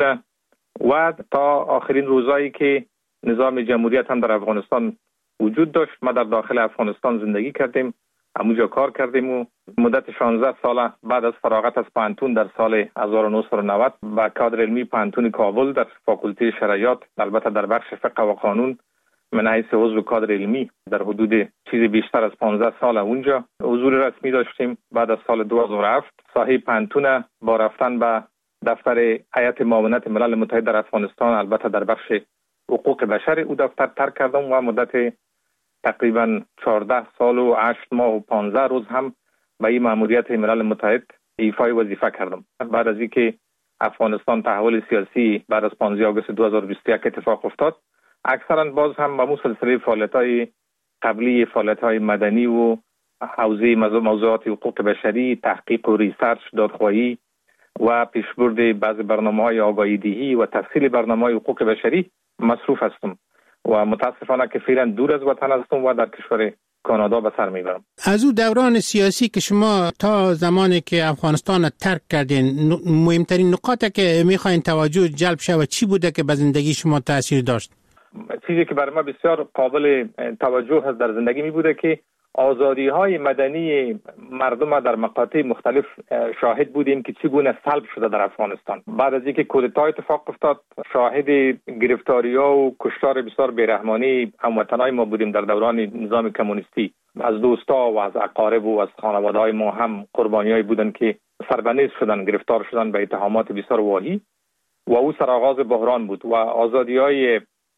و تا آخرین روزایی که نظام جمهوریت هم در افغانستان وجود داشت. ما در داخل افغانستان زندگی کردیم، همونجا کار کردیم و مدت شانزده سال بعد از فراغت از پوهنتون در سال هزار و نهصد و نود با کادر علمی پوهنتون کابل در فاکولته شرعیات، البته در بخش فقه و قانون، من حیث عضو کادر علمی در حدود چیزی بیشتر از پانزده سال اونجا حضور رسمی داشتیم. بعد از سال دو هزار و هفت صاحب پوهنتون با رفتن به دفتر هیئت معاونت ملل متحد در افغانستان، البته در بخش حقوق بشر، او دفتر ترک کردم و مدت تقریبا چهارده سال و هشت ماه و پانزده روز هم به این مأموریت ملل متحد ایفای وظیفه کردم. بعد از اینکه افغانستان تحول سیاسی بعد از پانزده آگوست دو هزار و بیست و یک اتفاق افتاد، اکثرا باز هم به سلسله فعالیت‌های قبلی، فعالیت‌های مدنی و حوزه موضوعات حقوق بشری، تحقیق و ریسرچ، دادخواهی و پیشبرد بعض برنامه‌های آگاهی دهی و تفصیل برنامه‌های حقوق بشری مصروف هستم و متاسفانه که فعلا دور از وطن هستم و در کشور کانادا به سر میبرم. از او دوران سیاسی که شما تا زمانی که افغانستان ترک کردین، مهمترین نکاتی که میخواین توجه جلب شود چی بوده که به زندگی شما تاثیر داشت؟ چیزی که برای ما بسیار قابل توجه هست در زندگی می بوده که آزادی های مدنی مردم در مقاطع مختلف شاهد بودیم که چگونه سلب شده در افغانستان. بعد از اینکه کودتا اتفاق افتاد، شاهد گرفتاری ها و کشتار بسیار بیرحمانه هموطنای ما بودیم در دوران نظام کمونیستی. از دوستا و از اقارب و از خانواده‌های ما هم قربانیایی بودند که سربنیز شدن، گرفتار شدن به اتهامات بسیار واهی و او سرآغاز بحران بود و آزادی‌های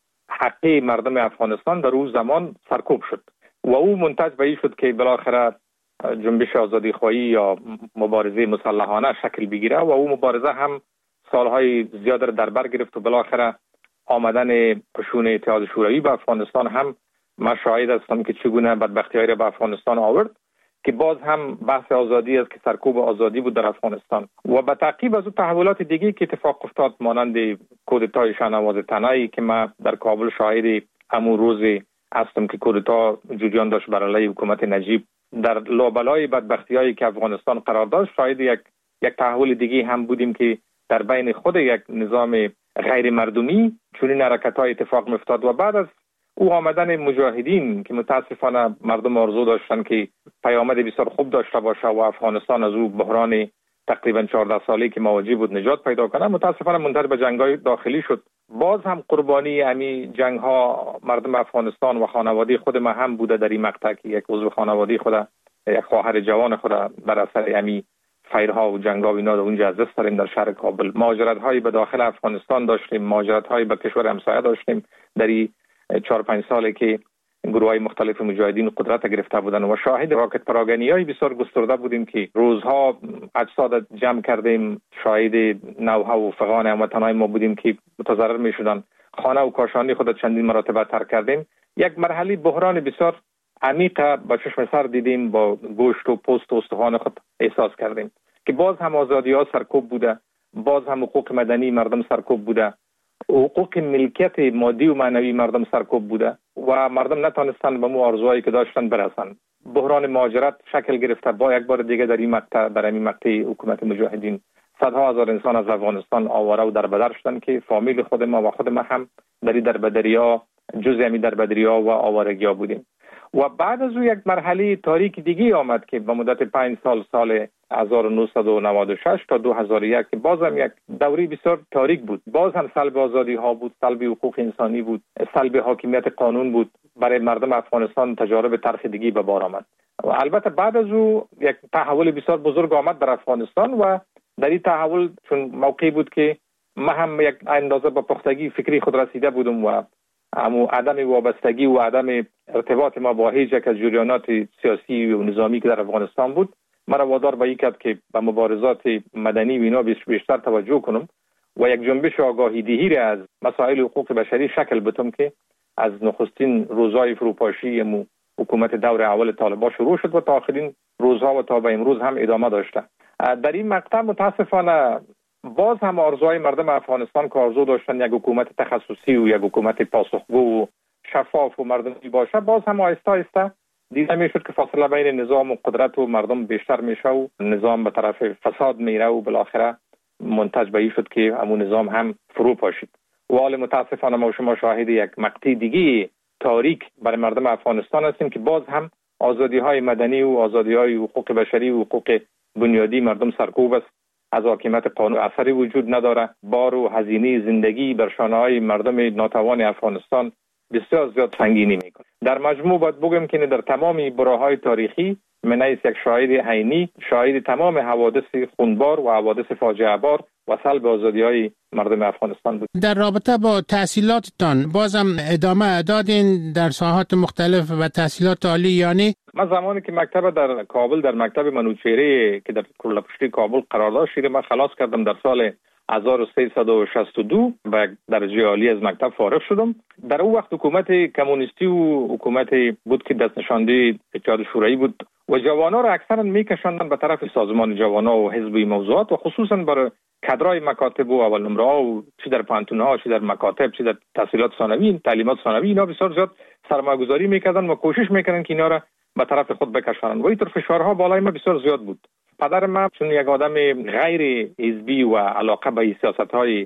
حقی مردم افغانستان در اون زمان سرکوب شد و او منتج به این شد که بالاخره جنبش آزادی خواهی یا مبارزه مسلحانه شکل بگیره و او مبارزه هم سالهای زیاد در بر گرفت و بالاخره آمدن قشون اتحاد شوروی به افغانستان هم ما شاهد هستم که چگونه بدبختی‌های را به افغانستان آورد که باز هم بحث آزادی است که سرکوب آزادی بود در افغانستان و به تعقیب از اون تحولات دیگه که اتفاق افتاد مانند کودتای شاهنواز تنایی که ما در کابل شاهد همون روز هستم که کودتا جریان داشت بر علیه حکومت نجیب، در لابلای بدبختی‌هایی که افغانستان قرار داشت شاهد یک یک تحول دیگه هم بودیم که در بین خود یک نظام غیر مردمی چنین حرکت‌های اتفاق می‌افتاد و بعد از او آمدن مجاهدین که متاسفانه مردم آرزو داشتن که پیامد بسیار خوب داشته باشه و افغانستان از او بحران تقریبا چهارده ساله که مواجه بود نجات پیدا کنه، متاسفانه منتهی به جنگ‌های داخلی شد. باز هم قربانی امی جنگ‌ها مردم افغانستان و خانواده خود ما هم بوده. در این مقطع که یک عضو خانواده خود، یک خواهر جوان خود بر اثر امی فیرها و جنگ‌ها و اینا در اونجا از دست دادیم. در شهر کابل مهاجرت‌هایی به داخل افغانستان داشتیم، مهاجرت‌هایی به کشور همسایه داشتیم در این چهار پنج ساله که گروه‌های مختلف مجاهدین قدرت گرفته بودن و شاهد راکت پراگنده‌های بسیار گسترده بودیم که روزها اجساد جمع کردیم، شاهد نوها و فغان هموطنان ما بودیم که متضرر می‌شدند. خانه و کاشانی خود چندین مرتبه ترک کردیم. یک مرحله بحران بسیار عمیق با چشم سر دیدیم، با گوشت و پوست و استخوان خود احساس کردیم که باز هم آزادی‌ها سرکوب بوده، باز هم حقوق مدنی مردم سرکوب بوده، حقوق ملکیت مادی و معنوی مردم سرکوب بوده و مردم نتونستن به مو آرزوهایی که داشتن برسن. بحران مهاجرت شکل گرفته با یک بار دیگه در این مقطع در این مقطع حکومت مجاهدین صدها هزار انسان از افغانستان آواره و دربدر شدن که فامیل خود ما و خود ما هم در این دربدری‌ها جزء امی دربدری‌ها و آوارگی‌ها بودیم. و بعد از او یک مرحله تاریک دیگه آمد که به مدت پنج سال سال هزار و نهصد و نود و شش تا دو هزار و یک که باز هم یک دوری بسیار تاریک بود. باز هم سلب آزادی ها بود، سلب حقوق انسانی بود، سلب حاکمیت قانون بود. برای مردم افغانستان تجارب تلخ دیگه به بار آمد و البته بعد از او یک تحول بسیار بزرگ آمد در افغانستان و در این تحول چون موقعی بود که ما هم یک اندازه به پختگی فکری خود رسیده بودم و امو عدم وابستگی و عدم ارتباط ما با هیچ یک از جریانات سیاسی و نظامی که در افغانستان بود مرا وادار به این کرد که به مبارزات مدنی و اینا بیشتر توجه کنم و یک جنبش آگاهی دهی را از مسائل حقوق بشری شکل بدم که از نخستین روزهای فروپاشی امو حکومت دور اول طالبان شروع شد و تا آخرین روزها و تا به امروز هم ادامه داشته. در این مقطع متاسفانه باز هم آرزوهای مردم افغانستان که آرزو داشتن یک حکومت تخصصی و یک حکومت پاسخگو و شفاف و مردمی باشه، باز هم آهسته آهسته دیده میشد که فاصله بین نظام و قدرت و مردم بیشتر میشه و نظام به طرف فساد میره و بالاخره منتج به این شد که همون نظام هم فرو پاشید. و حال متاسفانه ما شما شاهد یک مقطع دیگه تاریک برای مردم افغانستان هستیم که باز هم آزادی های مدنی و آزادی های حقوق بشری و حقوق بنیادی مردم سرکوب است. از حاکمیت قانون اثری وجود نداره. بار و هزینه زندگی بر شانه‌های مردم ناتوان افغانستان بسیار زیاد سنگینی میکنه. در مجموع باید بگم که در تمام برهه‌های تاریخی من از یک شاهد عینی شاهد تمام حوادث خونبار و حوادث فاجعه بار و سلب آزادی‌های مردم افغانستان بود. در رابطه با تحصیلاتتان بازم ادامه دادین در ساحات مختلف و تحصیلات عالی یعنی؟ من زمانی که مکتب در کابل در مکتب منوچهره که در کله‌پشتی کابل قرار داشت من خلاص کردم در سال هزار و سیصد و شصت و دو و درجه عالی از مکتب فارغ شدم. در اون وقت حکومت کمونیستی و حکومت بود که دست نشانده اتحاد شوروی بود و جوانا را اکثرا میکشاندن به طرف سازمان جوانا و حزب موضوعات و خصوصا برای کادرای مکاتب و اول نمره ها و چی در پانتون‌ها چی در مکاتب چی در تحصیلات ثانوی تعلیمات ثانوی اینا بسیار زیاد سرمایه‌گذاری میکردن و کوشش میکردن که اینا را به طرف خود بکشانند و اینطور فشارها بالای ما بسیار زیاد بود. پدر ما چون یک آدم غیر حزبی و علاقه به سیاست‌های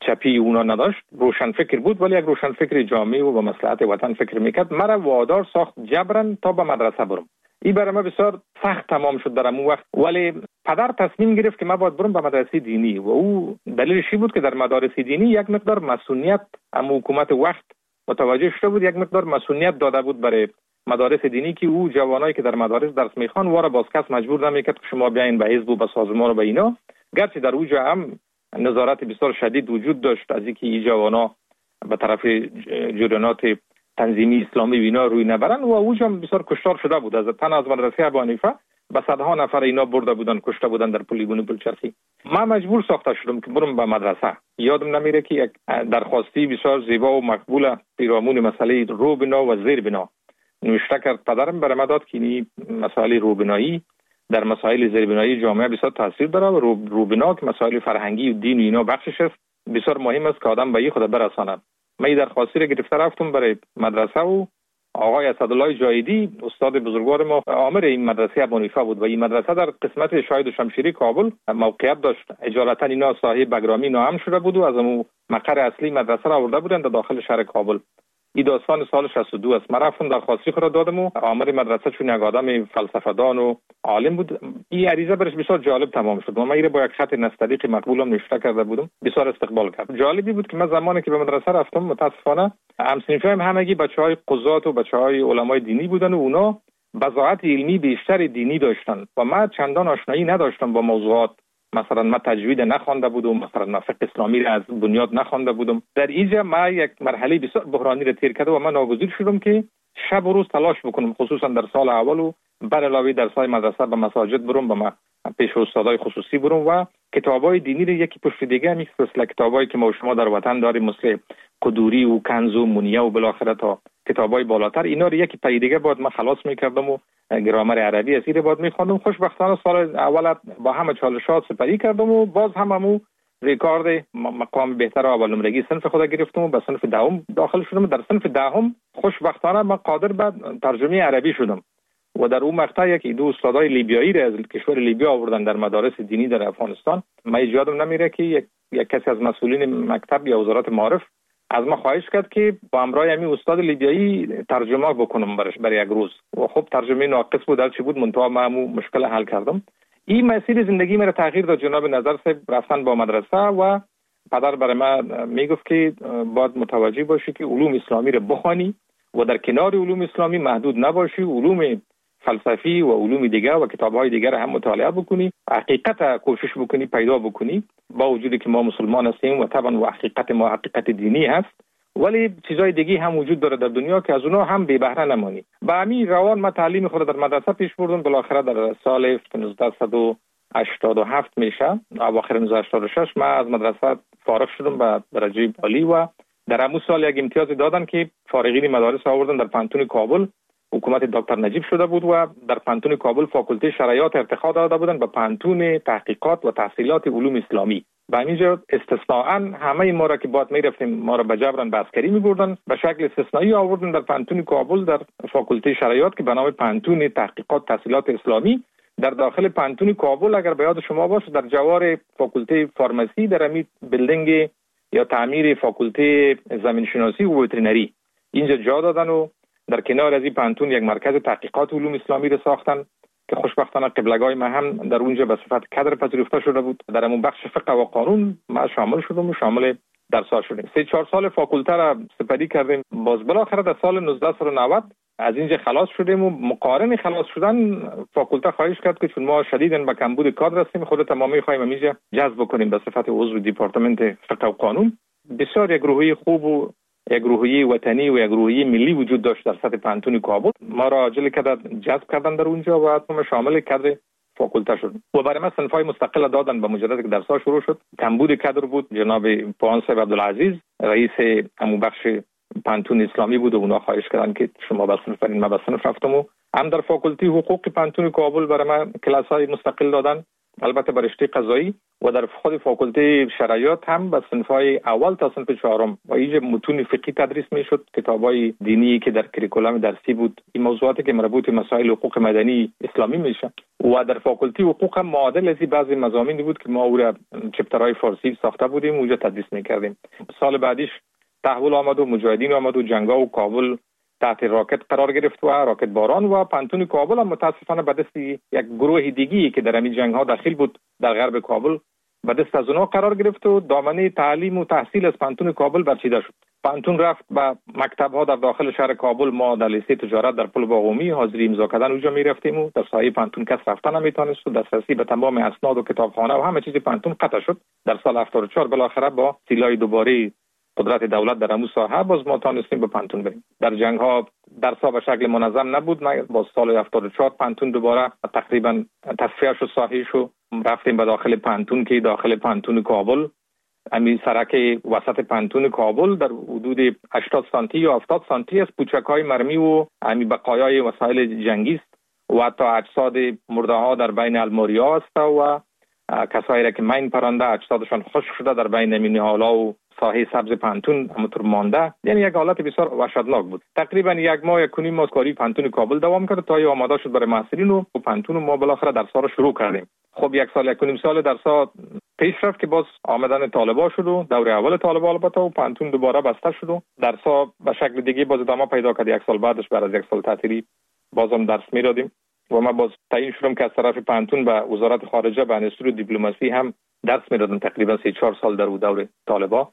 چپی اونا نداشت، روشن فکر بود ولی یک روشن فکر جامع و به مصلحت وطن فکر میکرد. مرا وادار ساخت جبران تا به مدرسه برم. این برای من بسیار سخت تمام شد در اون وقت، ولی پدر تصمیم گرفت که من باید برم به مدرسه دینی و او دلیلش بود که در مدارس دینی یک مقدار مسئولیت اما حکومت وقت متوجه شده بود، یک مقدار مسئولیت داده بود برای مدارس دینی که او جوانایی که در مدارس درس میخوان واره باز کس مجبور نمیکرد که شما بیاین به حزب و به سازمان و به اینا، گرچه در اوجا هم نظارت بسیار شدید وجود داشت از اینکه این جوانا به طرف جریانات تنظیمی اسلامی اینا روی نبرن و اوجا هم بسیار کشتار شده بود. از تن از مدرسه ابو حنیفه به صدها نفر اینا برده بودن، کشته بودن در پلیگون بلچرخی. من مجبور ساخته شدم که برم به مدرسه. یادم نمیره که یک درخواستی بسیار زیبا و مقبول پیرامون مسئله روبنا و زیر بنا نوشته کرد پدرم برای من داد که این مسائل روبنایی در مسائل زیربنایی جامعه بسیار تاثیر داره و روبنا که مسائل فرهنگی و دین و اینا بخشش است، بسیار مهم است که آدم به این خود برساند. من در درخواستی را گرفته رفتم برای مدرسه و آقای اسدالله جایدی استاد بزرگوار ما آمر این مدرسه ابو حنیفه بود و این مدرسه در قسمت شاهد و شمشیری کابل موقعیت داشت. اجالتا اینا صاحب بگرامی نام شده بود و از اون مقر اصلی مدرسه را آورده بودند در داخل شهر کابل. این داستان سال شصت و دو است. من رفتم درخواستی خود را دادم و آمر مدرسه چون یک آدم فلسفه‌دان و عالم بود، این عریضه برش بسیار جالب تمام شد. من ایره با یک خط نستعلیق مقبولم نوشته کرده بودم، بسیار استقبال کرد. جالبی بود که من زمانی که به مدرسه رفتم متاسفانه همسنفایم همگی بچهای قضات و بچهای علمای دینی بودن و اونا بضاعت علمی بیشتر دینی داشتن و من چندان آشنایی نداشتم با موضوعات. مثلا من تجوید نخوانده بودم، مثلا من فقه اسلامی را از بنیاد نخوانده بودم. در اینجا من یک مرحله بسیار بحرانی را تیر کرده و من ناگزیر شدم که شب و روز تلاش بکنم، خصوصا در سال اول و بر علاوه درس‌های مدرسه به مساجد برم، به ما پیش استادای خصوصی برم و کتابای دینی را یکی پشت دیگه میکس مثل کتابایی که ما شما در وطن داریم مثل قدوری و کنز و منیه و بالاخره تا کتابای بالاتر، اینا رو یکی پای دیگه بعد من خلاص میکردم و گرامر عربی از این بعد میخوندم. خوشبختانه سال اول با همه چالشات سپری کردم و باز هممو ریکارد مقام بهتر اول نمرگی صنف خود گرفتم و به صنف دهم داخل شدم. در صنف دهم خوشبختانه من قادر به ترجمه عربی شدم و در اون مقطع یکی دو استادای لیبیایی را از کشور لیبیا آوردن در مدارس دینی در افغانستان. من یادم نمیره که یک, یک کسی از مسئولین مکتب یا وزارت معارف از ما خواهش کرد که با همراه همین استاد لیبیایی ترجمه بکنم برش برای یک روز و خب ترجمه ناقص بود، هرچی بود منتها من مشکل حل کردم. این مسیر زندگی مرا تغییر داد جناب نظر صاحب، رفتن با مدرسه و پدر برای من میگفت که باید متوجه باشی که علوم اسلامی رو بخوانی و در کنار علوم اسلامی محدود نباشی، علوم فلسفی و علوم دیگر و کتاب‌های دیگر هم مطالعه بکنی، حقیقت کوشش بکنی پیدا بکنی، با وجودی که ما مسلمان هستیم و طبعا و حقیقت ما حقیقت دینی هست ولی چیزای دیگه هم وجود داره در دنیا که از اونها هم بی بهره نمانی. با همین روان ما تعلیم خود در مدرسه پیش بردم. بالاخره در سال نوزده و هشتاد و هفت میشه، اواخر نوزده هشتاد و شش ما از مدرسه فارغ شدم به درجه عالی و در همون سال یک امتیاز دادن که فارغین مدارس آوردن در پانتون کابل. حکومت دکتر نجیب شده بود و در پانتون کابل فاکولته شرایط ارتقا داده بودن به پانتون تحقیقات و تحصیلات علوم اسلامی. به همینجا استثناءً همه ما را که باید میرفتیم ما را به جبران به عسکری میبردن، به شکل استثنایی آوردن در پانتون کابل در فاکولته شرایط که به نام پانتون تحقیقات تحصیلات اسلامی. در داخل پانتون کابل اگر به یاد شما باشه در جوار فاکولته فارمسی در همین بلدینگ یا تعمیر فاکولته زمین شناسی و وترینری اینجا جا دادن و در کنار از این پانتون یک مرکز تحقیقات علوم اسلامی را ساختن که خوشبختانه قبلگاه ما هم در اونجا به صفت کادر پذیرفته شده بود. در همون بخش فقه و قانون ما شامل شدم و شامل درس‌ها شدیم. سه چهار سال فاکولته را سپری کردیم. باز بالاخره در سال نوزده و نود از اینجا خلاص شدیم و مقارن خلاص شدن فاکولته خواهش کرد که چون ما شدیداً به کمبود کادر هستیم خود تمامی خواهیم اینجا جذب کنیم به صفت عضو دپارتمنت فقه و قانون. بسیار یک روحیه خوب و یک روحیه وطنی و یک روحیه ملی وجود داشت در سطح پانتون کابل. ما را عاجل کردن جذب کردن در اونجا و ما شامل کادر فاکولته شدیم و برای ما صنفای مستقل دادن. به مجرد که درس‌ها شروع شد کمبود کادر بود. جناب پوان صاحب عبدالعزیز رئیس همون بخش پانتون اسلامی بود و اونا خواهش کردن که شما به صنف برین. ما به صنف رفتم و هم در فاکولته حقوق پانتون کابل برای ما کلاس‌های مستقل دادن البته بر رشته قضایی و در خود فاکولته شرایط هم به صنف‌های اول تا صنف چهارم و اینجا متون فقهی تدریس میشد، کتابای دینی که در کریکولوم درسی بود، این موضوعاتی که مربوط به مسائل حقوق مدنی اسلامی میشه. و در فاکولته حقوق هم معادل از بعضی مضامینی بود که ما او را چپترهای فارسی ساخته بودیم، اونجا تدریس میکردیم. سال بعدیش تحول آمد و مجاهدین آمد و جنگا و کابل تحت راکت قرار گرفت و راکت باران و پانتون کابل هم متاسفانه به دست یک گروه دیگی که در همین جنگ ها داخل بود در غرب کابل به دست از اونها قرار گرفت و دامنه تعلیم و تحصیل از پانتون کابل برچیده شد. پانتون رفت به مکتب ها در داخل شهر کابل. ما در لیسه تجارت در پل باقومی حاضری امضا کردن اونجا می رفتیم و در سایه پانتون کس رفتن نمیتونست و دسترسی به تمام اسناد و کتابخانه و همه چیز پانتون قطع شد. در سال هفتاد و چهار بالاخره با سیلای دوباره قدرت دولت در همون ساحه باز ما تانستیم به پانتون بریم. در جنگ ها درس ها به شکل منظم نبود. ما با سال هفتاد و چهار پانتون دوباره تقریبا تصفیه شد، صحیح شد. رفتیم به داخل پانتون که داخل پانتون کابل همین سرک وسط پانتون کابل در حدود هشتاد سانتی یا هفتاد سانتی از پوچک‌های مرمی و همین بقایای وسایل جنگی است و حتی اجساد مرده ها در بین الماریا است و کسایی را که مین پرنده اجسادشان خشک شده در بین مینهالا و ساحه سبز پانتون همونطور مانده. یعنی یک حالت بسیار وحشتناک بود. تقریبا یک ماه یک نیم ماه کاری پانتون کابل دوام کرد تا آماده شد برای محصلین و پانتون ما بالاخره درس‌ها رو شروع کردیم. خب یک سال یک نیم سال درس‌ها پیش رفت که باز آمدن طالبا شد و دوره اول طالبا البته و پانتون دوباره بسته شد و درس‌ها به شکل دیگه باز ادامه پیدا کرد. یک سال بعدش بعد از یک سال تعطیلی بازم درس می‌دادیم و ما باز تعیین شدم که از طرف پانتون به وزارت خارجه به انستیتوت دیپلماسی هم درس می‌دادم. تقریبا سه چهار سال در دوره طالبا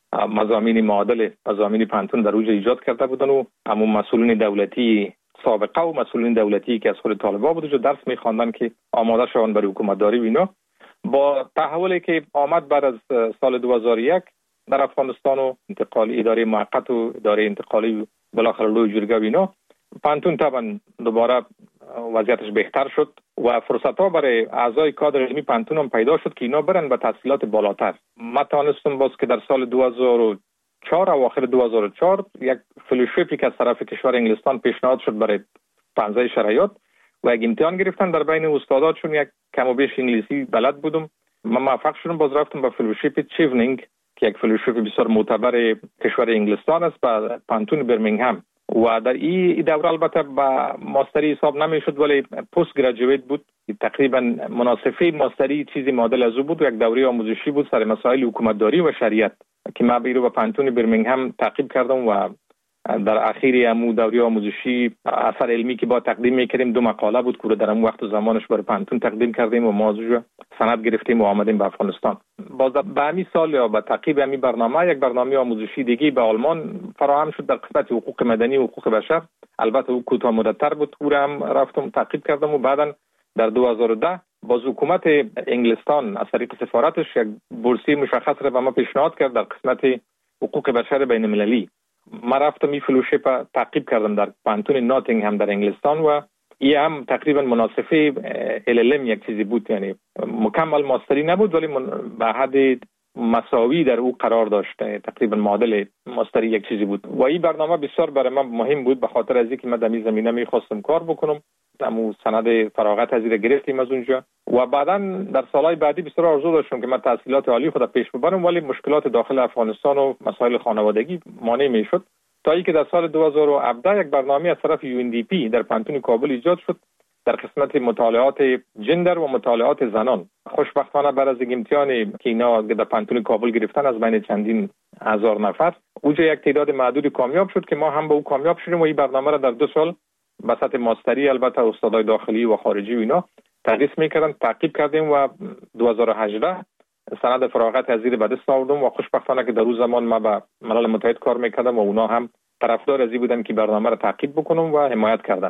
مضامین معادل مضامین پانتون در اوج ایجاد کرده بودن و همون مسئولین دولتی سابقه و مسئولین دولتی که از خود طالبا بود جو درس می‌خواندن که آماده شوند برای حکومت داری و اینا. با تحولی که آمد بعد از سال دو هزار و یک در افغانستان و انتقال اداره موقت و اداره انتقالی بالاخره لوی جرگه و اینا، پانتون طبعا دوباره وضعیتش بهتر شد و فرصت ها برای اعضای کادر علمی پانتون هم پیدا شد که اینا برن به تحصیلات بالاتر. ما توانستم باز که در سال دو هزار و چهار اواخر دو هزار و چهار یک فلوشیپی که از طرف کشور انگلستان پیشنهاد شد برای پانزده شرایط و یک امتحان گرفتن در بین استادات، چون یک کم و بیش انگلیسی بلد بودم من موفق شدم باز رفتم به فلوشیپ چیونینگ که یک فلوشیپ بسیار معتبر کشور انگلستان است به پانتون برمینگهم و در این دوره البته با ماستری حساب نمیشد ولی پست گریجویت بود. تقریبا مناسبه ماستری چیزی معادل از او بود. یک دوره آموزشی بود سر مسائل حکومتداری و شریعت که من بیرو به پانتون برمینگهم تعقیب کردم و در اخیر همون دوره آموزشی اثر علمی که با تقدیم میکردیم دو مقاله بود که در اون وقت و زمانش برای پانتون تقدیم کردیم و موضوع سند گرفتیم و آمدیم به افغانستان. باز به همین سال یا به تعقیب همین برنامه یک برنامه آموزشی دیگه به آلمان فراهم شد در قسمت حقوق مدنی و حقوق بشر. البته او کوتاه مدت‌تر بود، او هم رفتم تعقیب کردم و بعداً در دو هزار و ده باز حکومت انگلستان از طریق سفارتش یک بورسیه مشخص را به ما پیشنهاد کرد در قسمت حقوق بشر بین المللی. ما رفتم این فلوشیپ تعقیب کردم در پانتون ناتینگهم در انگلستان و این هم تقریبا مناسبه ال ال ام یک چیزی بود، یعنی مکمل ماستری نبود ولی به حد مساوی در او قرار داشت، تقریبا معادل ماستری یک چیزی بود و این برنامه بسیار برای من مهم بود به خاطر از اینکه من در این زمینه می‌خواستم کار بکنم. همون سند فراغت از این گرفتیم از اونجا و بعداً در سالهای بعدی بسیار آرزو داشتم که من تحصیلات عالی خود پیش ببرم ولی مشکلات داخل افغانستان و مسائل خانوادگی مانع میشد تا اینکه در سال دو هزار و هفده یک برنامه از طرف یو ان دی پی در پانتون کابل ایجاد شد در قسمت مطالعات جندر و مطالعات زنان. خوشبختانه بعد از امتحانی که اینا در پانتون کابل گرفتن از بین چندین هزار نفر اونجا یک تعداد معدودی کامیاب شد که ما هم به او کامیاب شدیم و این برنامه را در دو سال به سطح ماستری البته استادای داخلی و خارجی و اینا تدریس میکردن تعقیب کردیم و دو هزار و هجده سند فراغت از زیر به دست آوردم و خوشبختانه که در اون زمان ما با ملل متحد کار میکردم و اونا هم طرفدار از این بودن که برنامه را تعقیب بکنم و حمایت کردن.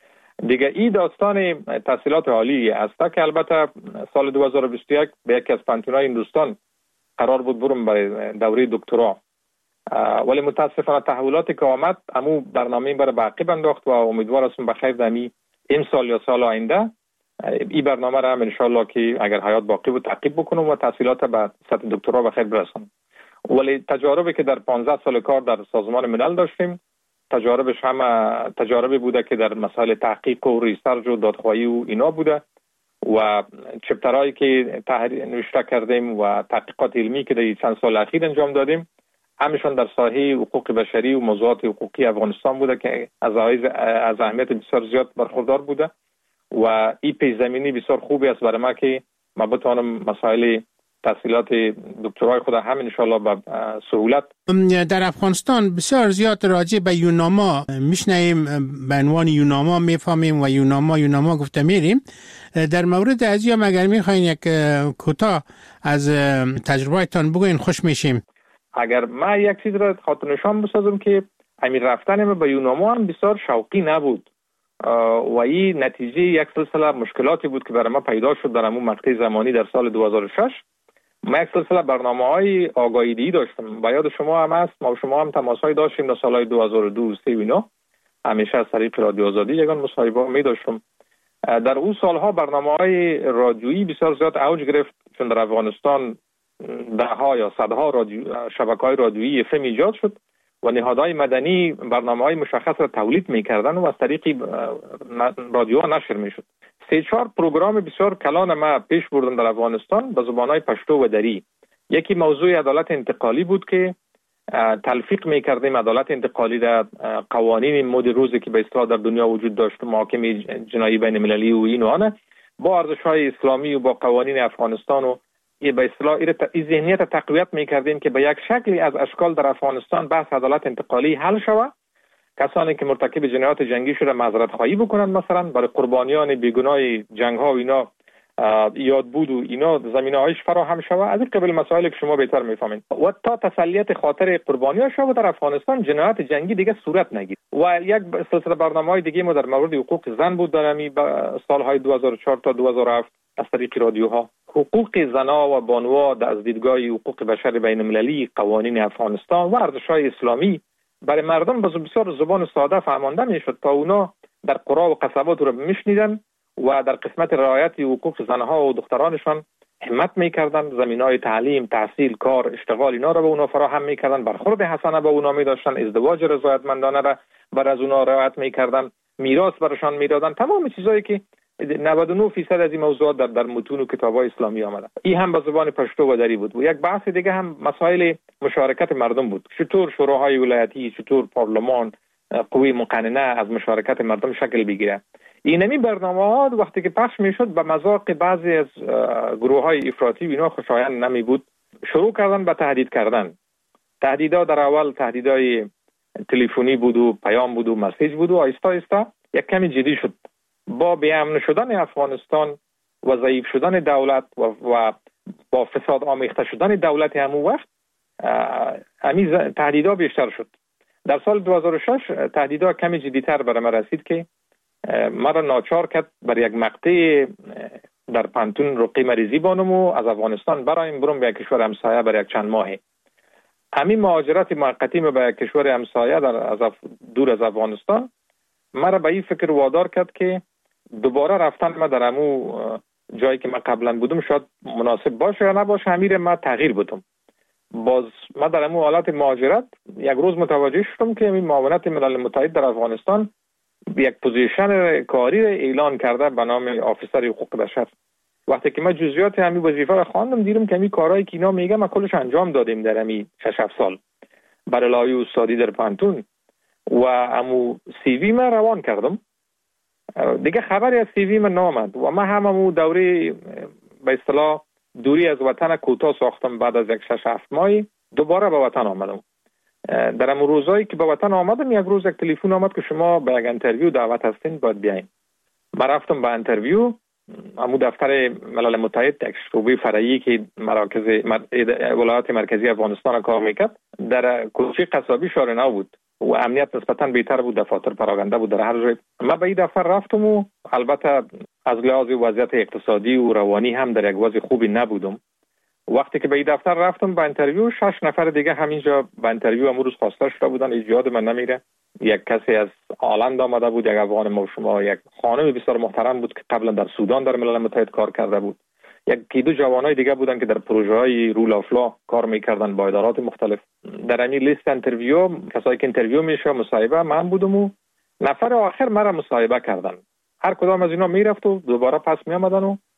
دیگه این داستان تحصیلات عالی است که البته سال دو هزار و بیست و یک به یکی از پانتون‌های هندوستان قرار بود برم برای دوره دکترا ولی متاسفانه تحولاتی که آمد امو برنامه برای باقی انداخت و امیدوار هستم بخیر دمی این سال یا سال آینده این برنامه را هم انشالله که اگر حیات باقی بود تعقیب بکنم و تحصیلات به سطح دکترا بخیر برسانم. ولی تجاربی که در پانزده سال کار در سازمان ملل داشتیم تجاربش هم تجاربی بوده که در مسائل تحقیق و ریسرچ و دادخواهی و اینا بوده و چپترهایی که تحریر نوشته کردیم و تحقیقات علمی که در چند سال اخیر انجام دادیم همشون در ساحه حقوق بشری و موضوعات حقوقی افغانستان بوده که از از اهمیت بسیار زیاد برخوردار بوده و این پیش زمینی بسیار خوبی است برای ما که ما بتوانم مسائل تحصیلات دکترای خود هم ان شاء الله به سهولت. در افغانستان بسیار زیاد راجع به یوناما میشنیم، به عنوان یوناما میفهمیم و یوناما یوناما گفته میریم. در مورد از یا مگر میخواین یک کوتاه از تجربهتان بگوین خوش میشیم. اگر ما یک چیز را خاطر نشان بسازم که امیر رفتن ما به یوناما هم بسیار شوقی نبود و این نتیجه یک سلسله مشکلاتی بود که برای ما پیدا شد در همون مقطع زمانی در سال دو هزار و شش. ما یک سلسله برنامه‌های آگاهی‌دهی داشتم. با یاد شما هم هست ما و شما هم تماس‌های داشتیم در سال‌های دو هزار و دو و سه و اینا. همیشه از طریق رادیو آزادی یگان مصاحبه می داشتم. در اون سالها برنامه‌های رادیویی بسیار زیاد اوج گرفت چون در افغانستان ده‌ها یا صدها رادیو شبکه‌های رادیویی اف ام ایجاد شد و نهادهای مدنی برنامه‌های مشخص را تولید می‌کردند و از طریق رادیوها نشر می‌شد. سه چهار پروگرام بسیار کلان ما پیش بردن در افغانستان به زبان‌های پشتو و دری. یکی موضوع عدالت انتقالی بود که تلفیق می‌کردیم عدالت انتقالی در قوانین مد روزی که به اصطلاح در دنیا وجود داشت، محاکمه جنایی بین‌المللی و این و آن با ارزش‌های اسلامی و با قوانین افغانستان و این به اصطلاح این ذهنیت تقویت می‌کردیم که به یک شکلی از اشکال در افغانستان بحث عدالت انتقالی حل شود. کسانی که مرتکب جنایات جنگی شده معذرت خواهی بکنن، مثلا برای قربانیان بیگناه جنگ‌ها و اینا یاد بود و اینا زمینه‌هایش فراهم شود. از این قبیل مسائل که شما بهتر می‌فهمید و تا تسلیت خاطر قربانی‌ها شود در افغانستان جنایات جنگی دیگه صورت نگیرد. و یک سلسله برنامه‌های دیگه ما در مورد حقوق زن بود در همین سال‌های دو هزار و چهار تا دو هزار و هفت از طریق رادیوها. حقوق زن‌ها و بانوها از دیدگاه حقوق بشر بین‌المللی، قوانین افغانستان و ارزش‌های اسلامی برای مردم به بسیار زبان ساده فهمانده میشد تا اونا در قرا و قصبات رو میشنیدن و در قسمت رعایت حقوق زنها و دخترانشان همت میکردن، زمینهای تعلیم، تحصیل، کار، اشتغال اینا رو به اونا فراهم میکردن، برخورد حسنه به اونا میداشتن، ازدواج رضایتمندانه را بر از اونا رعایت میکردن، میراث برشان میدادن، تمام چیزایی که نود و نه درصد از این موضوعات در در متون و کتاب‌های اسلامی آمده. این هم به زبان پشتو و دری بود. و یک بحث دیگه هم مسائل مشارکت مردم بود. چطور شوراهای ولایتی، چطور پارلمان، قوی مقننه از مشارکت مردم شکل بگیره. این نمی برنامه‌ها وقتی که پخش میشد به مذاق بعضی از گروه‌های افراطی و اینا خوشایند نمی بود، شروع کردن به تهدید کردن. تهدیدها در اول تهدیدهای تلفنی بود و پیام بود و مسیج بود و آهسته آهسته یک کمی جدی شد. با بیامن شدن افغانستان و ضعیف شدن دولت و, و با فساد آمیخته شدن دولت همون وقت همین تهدیدها بیشتر شد. در سال دو هزار و شش تهدیدها کمی جدی‌تر برای من رسید که مرا ناچار کرد بر یک مقطع در پانتون رقی مریضی بانم و از افغانستان برایم برم به یک کشور همسایه برای یک چند ماهی. همین مهاجرت موقتی به یک کشور همسایه در از دور از افغانستان مرا به این فکر وادار کرد که دوباره رفتن ما در همون جایی که ما قبلا بودم شاید مناسب باشه یا نباشه، همین ما تغییر بدم. باز ما در همون حالت مهاجرت یک روز متوجه شدم که این معاونت ملل متحد در افغانستان یک پوزیشن کاری اعلان کرده به نام آفیسر حقوق بشر. وقتی که من جزئیات همین وظیفه را خواندم دیدم که همین کارهایی که اینا میگه ما کلش انجام دادیم در همین شش هفت سال برای لایه استادی در پانتون و امو سی وی من روان کردم. دیگه خبری از سی وی من نامد و من هم امو دوره به اصطلاح دوری از وطن کوتاه ساختم. بعد از یک شش هفت ماهی دوباره به وطن آمدم. در امو روزایی که به وطن آمدم یک روز یک تلفن آمد که شما به یک اینترویو دعوت هستین باید بیاین. من رفتم به اینترویو. امو دفتر ملل متحد یک شعبه فرعی که مراکز ولایات مرکزی افغانستان کار میکرد در کوچه قصابی شهر نو بود و امنیت نسبتاً بهتر بود، دفاتر پراگنده بود در هر جای. من به این دفتر رفتم و البته از لحاظ وضعیت اقتصادی و روانی هم در یک وضع خوبی نبودم. وقتی که به این دفتر رفتم به اینترویو شش نفر دیگه همینجا به اینترویو امروز خواسته شده بودن. ایجاد من نمیره. یک کسی از آلند آمده بود، یک افغان ما شما، یک خانم بسیار محترم بود که قبلا در سودان در ملل متحد کار کرده بود. یک دو جوانای دیگه بودن که در پروژه‌های رول آف لا کار می‌کردن با ادارات مختلف. در همین لیست اینترویو کسایی که اینترویو میشه مصاحبه من بودم و نفر آخر مرا مصاحبه کردن. هر کدام از اینا میرفت و دوباره پس میآمدن و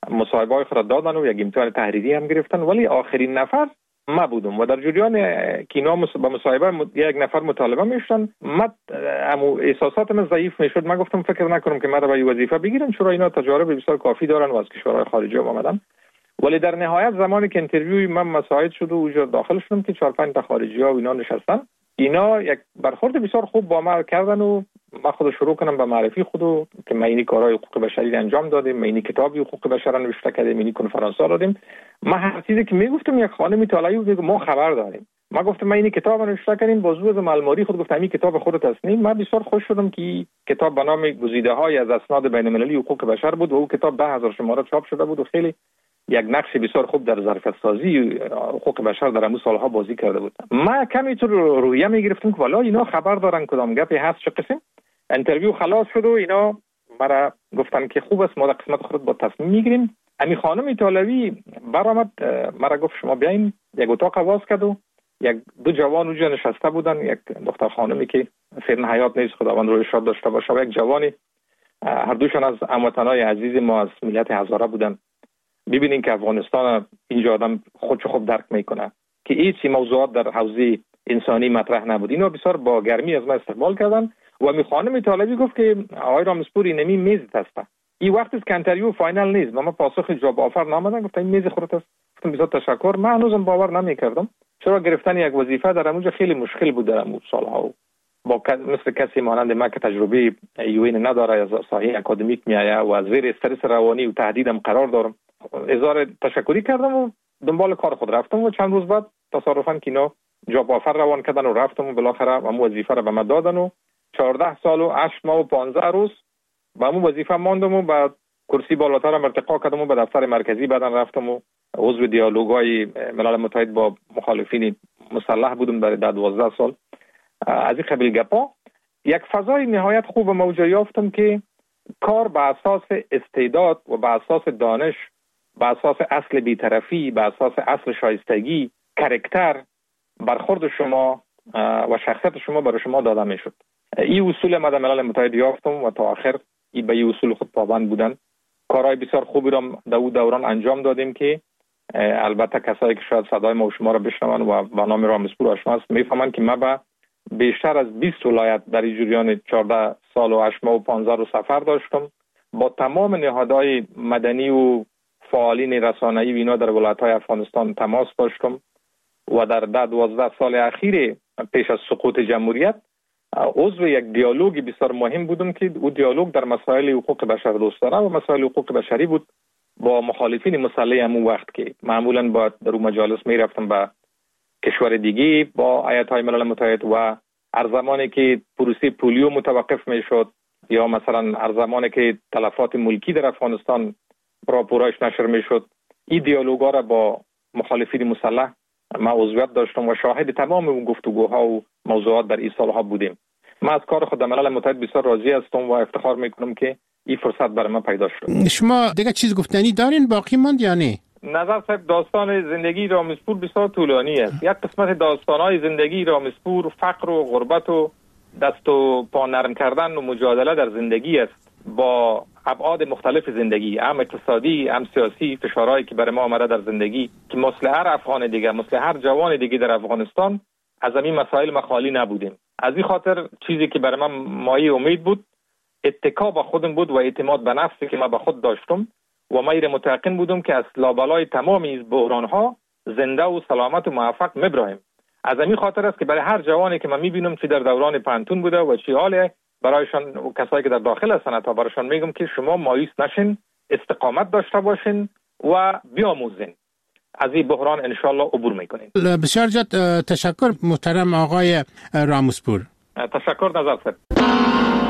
مصاحبه های خود دادن و یک امتحان تحریری هم گرفتن، ولی آخرین نفر ما بودم و در جریان که اینا با مصاحبه یک نفر مطالبه میشدن، من امو احساساتم ضعیف میشد. من گفتم فکر نکنم که مرا به وظیفه بگیرن، چرا اینا تجارب بسیار کافی دارن و از کشورهای خارجی هم آمدن. ولی در نهایت زمانی که اینترویوی من مساعد شد و اونجا داخل شدم که چهار پنج تا خارجی ها و اینا نشستن، اینا یک برخورد بسیار خوب با ما کردن و ما خود شروع کنم به معرفی خودو که ما اینی کارهای حقوق بشری انجام دادیم، ما اینی کتابی حقوق بشر نوشته کردیم، اینی کنفرانس ها دادیم. ما هر چیزی که میگفتم یک خانمی طالعی بود ما خبر داریم. ما گفتم ما اینی کتاب نوشته کردیم، بازو از الماری خود گفتم این کتاب خودت تصنیف. من بسیار خوش شدم که کتاب به نام گزیده های از اسناد بین المللی حقوق بشر بود و اون کتاب ده هزار شماره چاپ شده بود و خیلی یک نقش بسیار خوب در ظرفیت سازی حقوق بشر در همون سالها بازی کرده بود. ما کمی تو رویه میگرفتم که والا اینا خبر دارن کدام گپی هست چه قسم. اینترویو خلاص شد و اینا مرا گفتن که خوب است ما در قسمت خود با تصمیم میگیریم. امی خانم طالبی برآمد مرا گفت شما بیاین. یک اتاق واز کرد و یک دو جوان اونجا نشسته بودن، یک دختر خانمی که فعلا حیات نیست خداوند روی شاد داشته باشه و یک جوانی، هر دوشان از هموطنای عزیز ما از ملت هزاره بودن. ببینین که افغانستان اینجا آدم خودشو خوب درک میکنه که هیچ موضوعات در حوزه انسانی مطرح نبود. اینا بسیار با گرمی از ما استقبال کردن و می خانم طالبی گفت که آقای رامسپور این نمی میز هست. این وقتی که اینترویو فاینال نیست، ما پاسخ جواب آفر نامدن. گفتم این میز خودت است. گفتم بسیار تشکر. من هنوزم باور نمیکردم چرا گرفتن یک وظیفه در اونجا خیلی مشکل بود در اون سالها. با مثل کسی مانند ما که تجربه یوین نداره از ساحه اکادمیک میایه و از زیر استرس روانی و تهدیدم قرار دارم، اظهار تشکری کردم و دنبال کار خود رفتم و چند روز بعد تصادفاً که اینا جاب آفر روان کردن و رفتم و بالاخره همون وظیفه رو به من دادن و چهارده سال و هشت ماه و پانزده روز با همون وظیفه ماندم و بعد کرسی بالاتر هم ارتقا کردم و به دفتر مرکزی بعداً رفتم و عضو دیالوگای ملل متحد با مخالفین مسلح بودم در دوازده سال. از این قبیل گپا یک فضای نهایت خوب و موجه یافتم که کار به اساس استعداد و به اساس دانش، به اساس اصل بی‌طرفی، به اساس اصل شایستگی، کاراکتر، برخورد شما و شخصیت شما برای شما داده میشد. این اصول ما در ملل متحد یافتم و تا آخر این به این اصول خود پابند بودن. کارهای بسیار خوبی را در اون دوران انجام دادیم که البته کسایی که شاید صدای ما و شما را بشنون و با نام رامسپور آشنا است میفهمند که ما به بیشتر از بیست ولایت در این جریان چهارده سال و هشت ماه و پانزده رو سفر داشتم. با تمام نهادهای مدنی و فعالین رسانه‌ای و اینا در ولایت‌های افغانستان تماس داشتم و در ده دوازده سال اخیر پیش از سقوط جمهوریت عضو یک دیالوگی بسیار مهم بودم که او دیالوگ در مسائل حقوق بشر دوستانه و مسائل حقوق بشری بود با مخالفین مسلح همون وقت که معمولاً با در اون مجالس می رفتم به کشور دیگه با هیئت‌های ملل متحد و هر زمانی که پروسه پولیو متوقف می شد یا مثلا هر زمانی که تلفات ملکی در افغانستان راپورایش نشر می شد، این دیالوگا را با مخالفین مسلح ما عضویت داشتم و شاهد تمام اون گفتگوها و موضوعات در این سالها بودیم. من از کار خود در ملل متحد بسیار راضی هستم و افتخار میکنم که این فرصت برای من پیدا شد. شما دیگه چیز گفتنی دارین باقی ماند یا نه؟ نظر صاحب داستان زندگی رامسپور بسیار طولانی است. یک قسمت داستانهای زندگی رامسپور فقر و غربت و دست و پا نرم کردن و مجادله در زندگی است با ابعاد مختلف زندگی، هم اقتصادی هم سیاسی، فشارهایی که برای ما آمده در زندگی که مثل هر افغان دیگه، مثل هر جوان دیگه در افغانستان از این مسائل ما خالی نبودیم. از این خاطر چیزی که برای من مایه امید بود اتکا به خودم بود و اعتماد به نفسی که ما به خود داشتم و ما متيقن بودم که از لابلای تمام این بحران‌ها زنده و سلامت و موفق میبرایم. از این خاطر است که برای هر جوانی که من میبینم چی در دوران پانتون بوده و چی حاله برایشان و کسایی که در داخل هستن تا برایشان میگم که شما مایوس نشین، استقامت داشته باشین و بیاموزین. از این بحران انشالله عبور میکنین. بسیار زیاد تشکر محترم آقای رامسپور. تشکر نظر صاحب.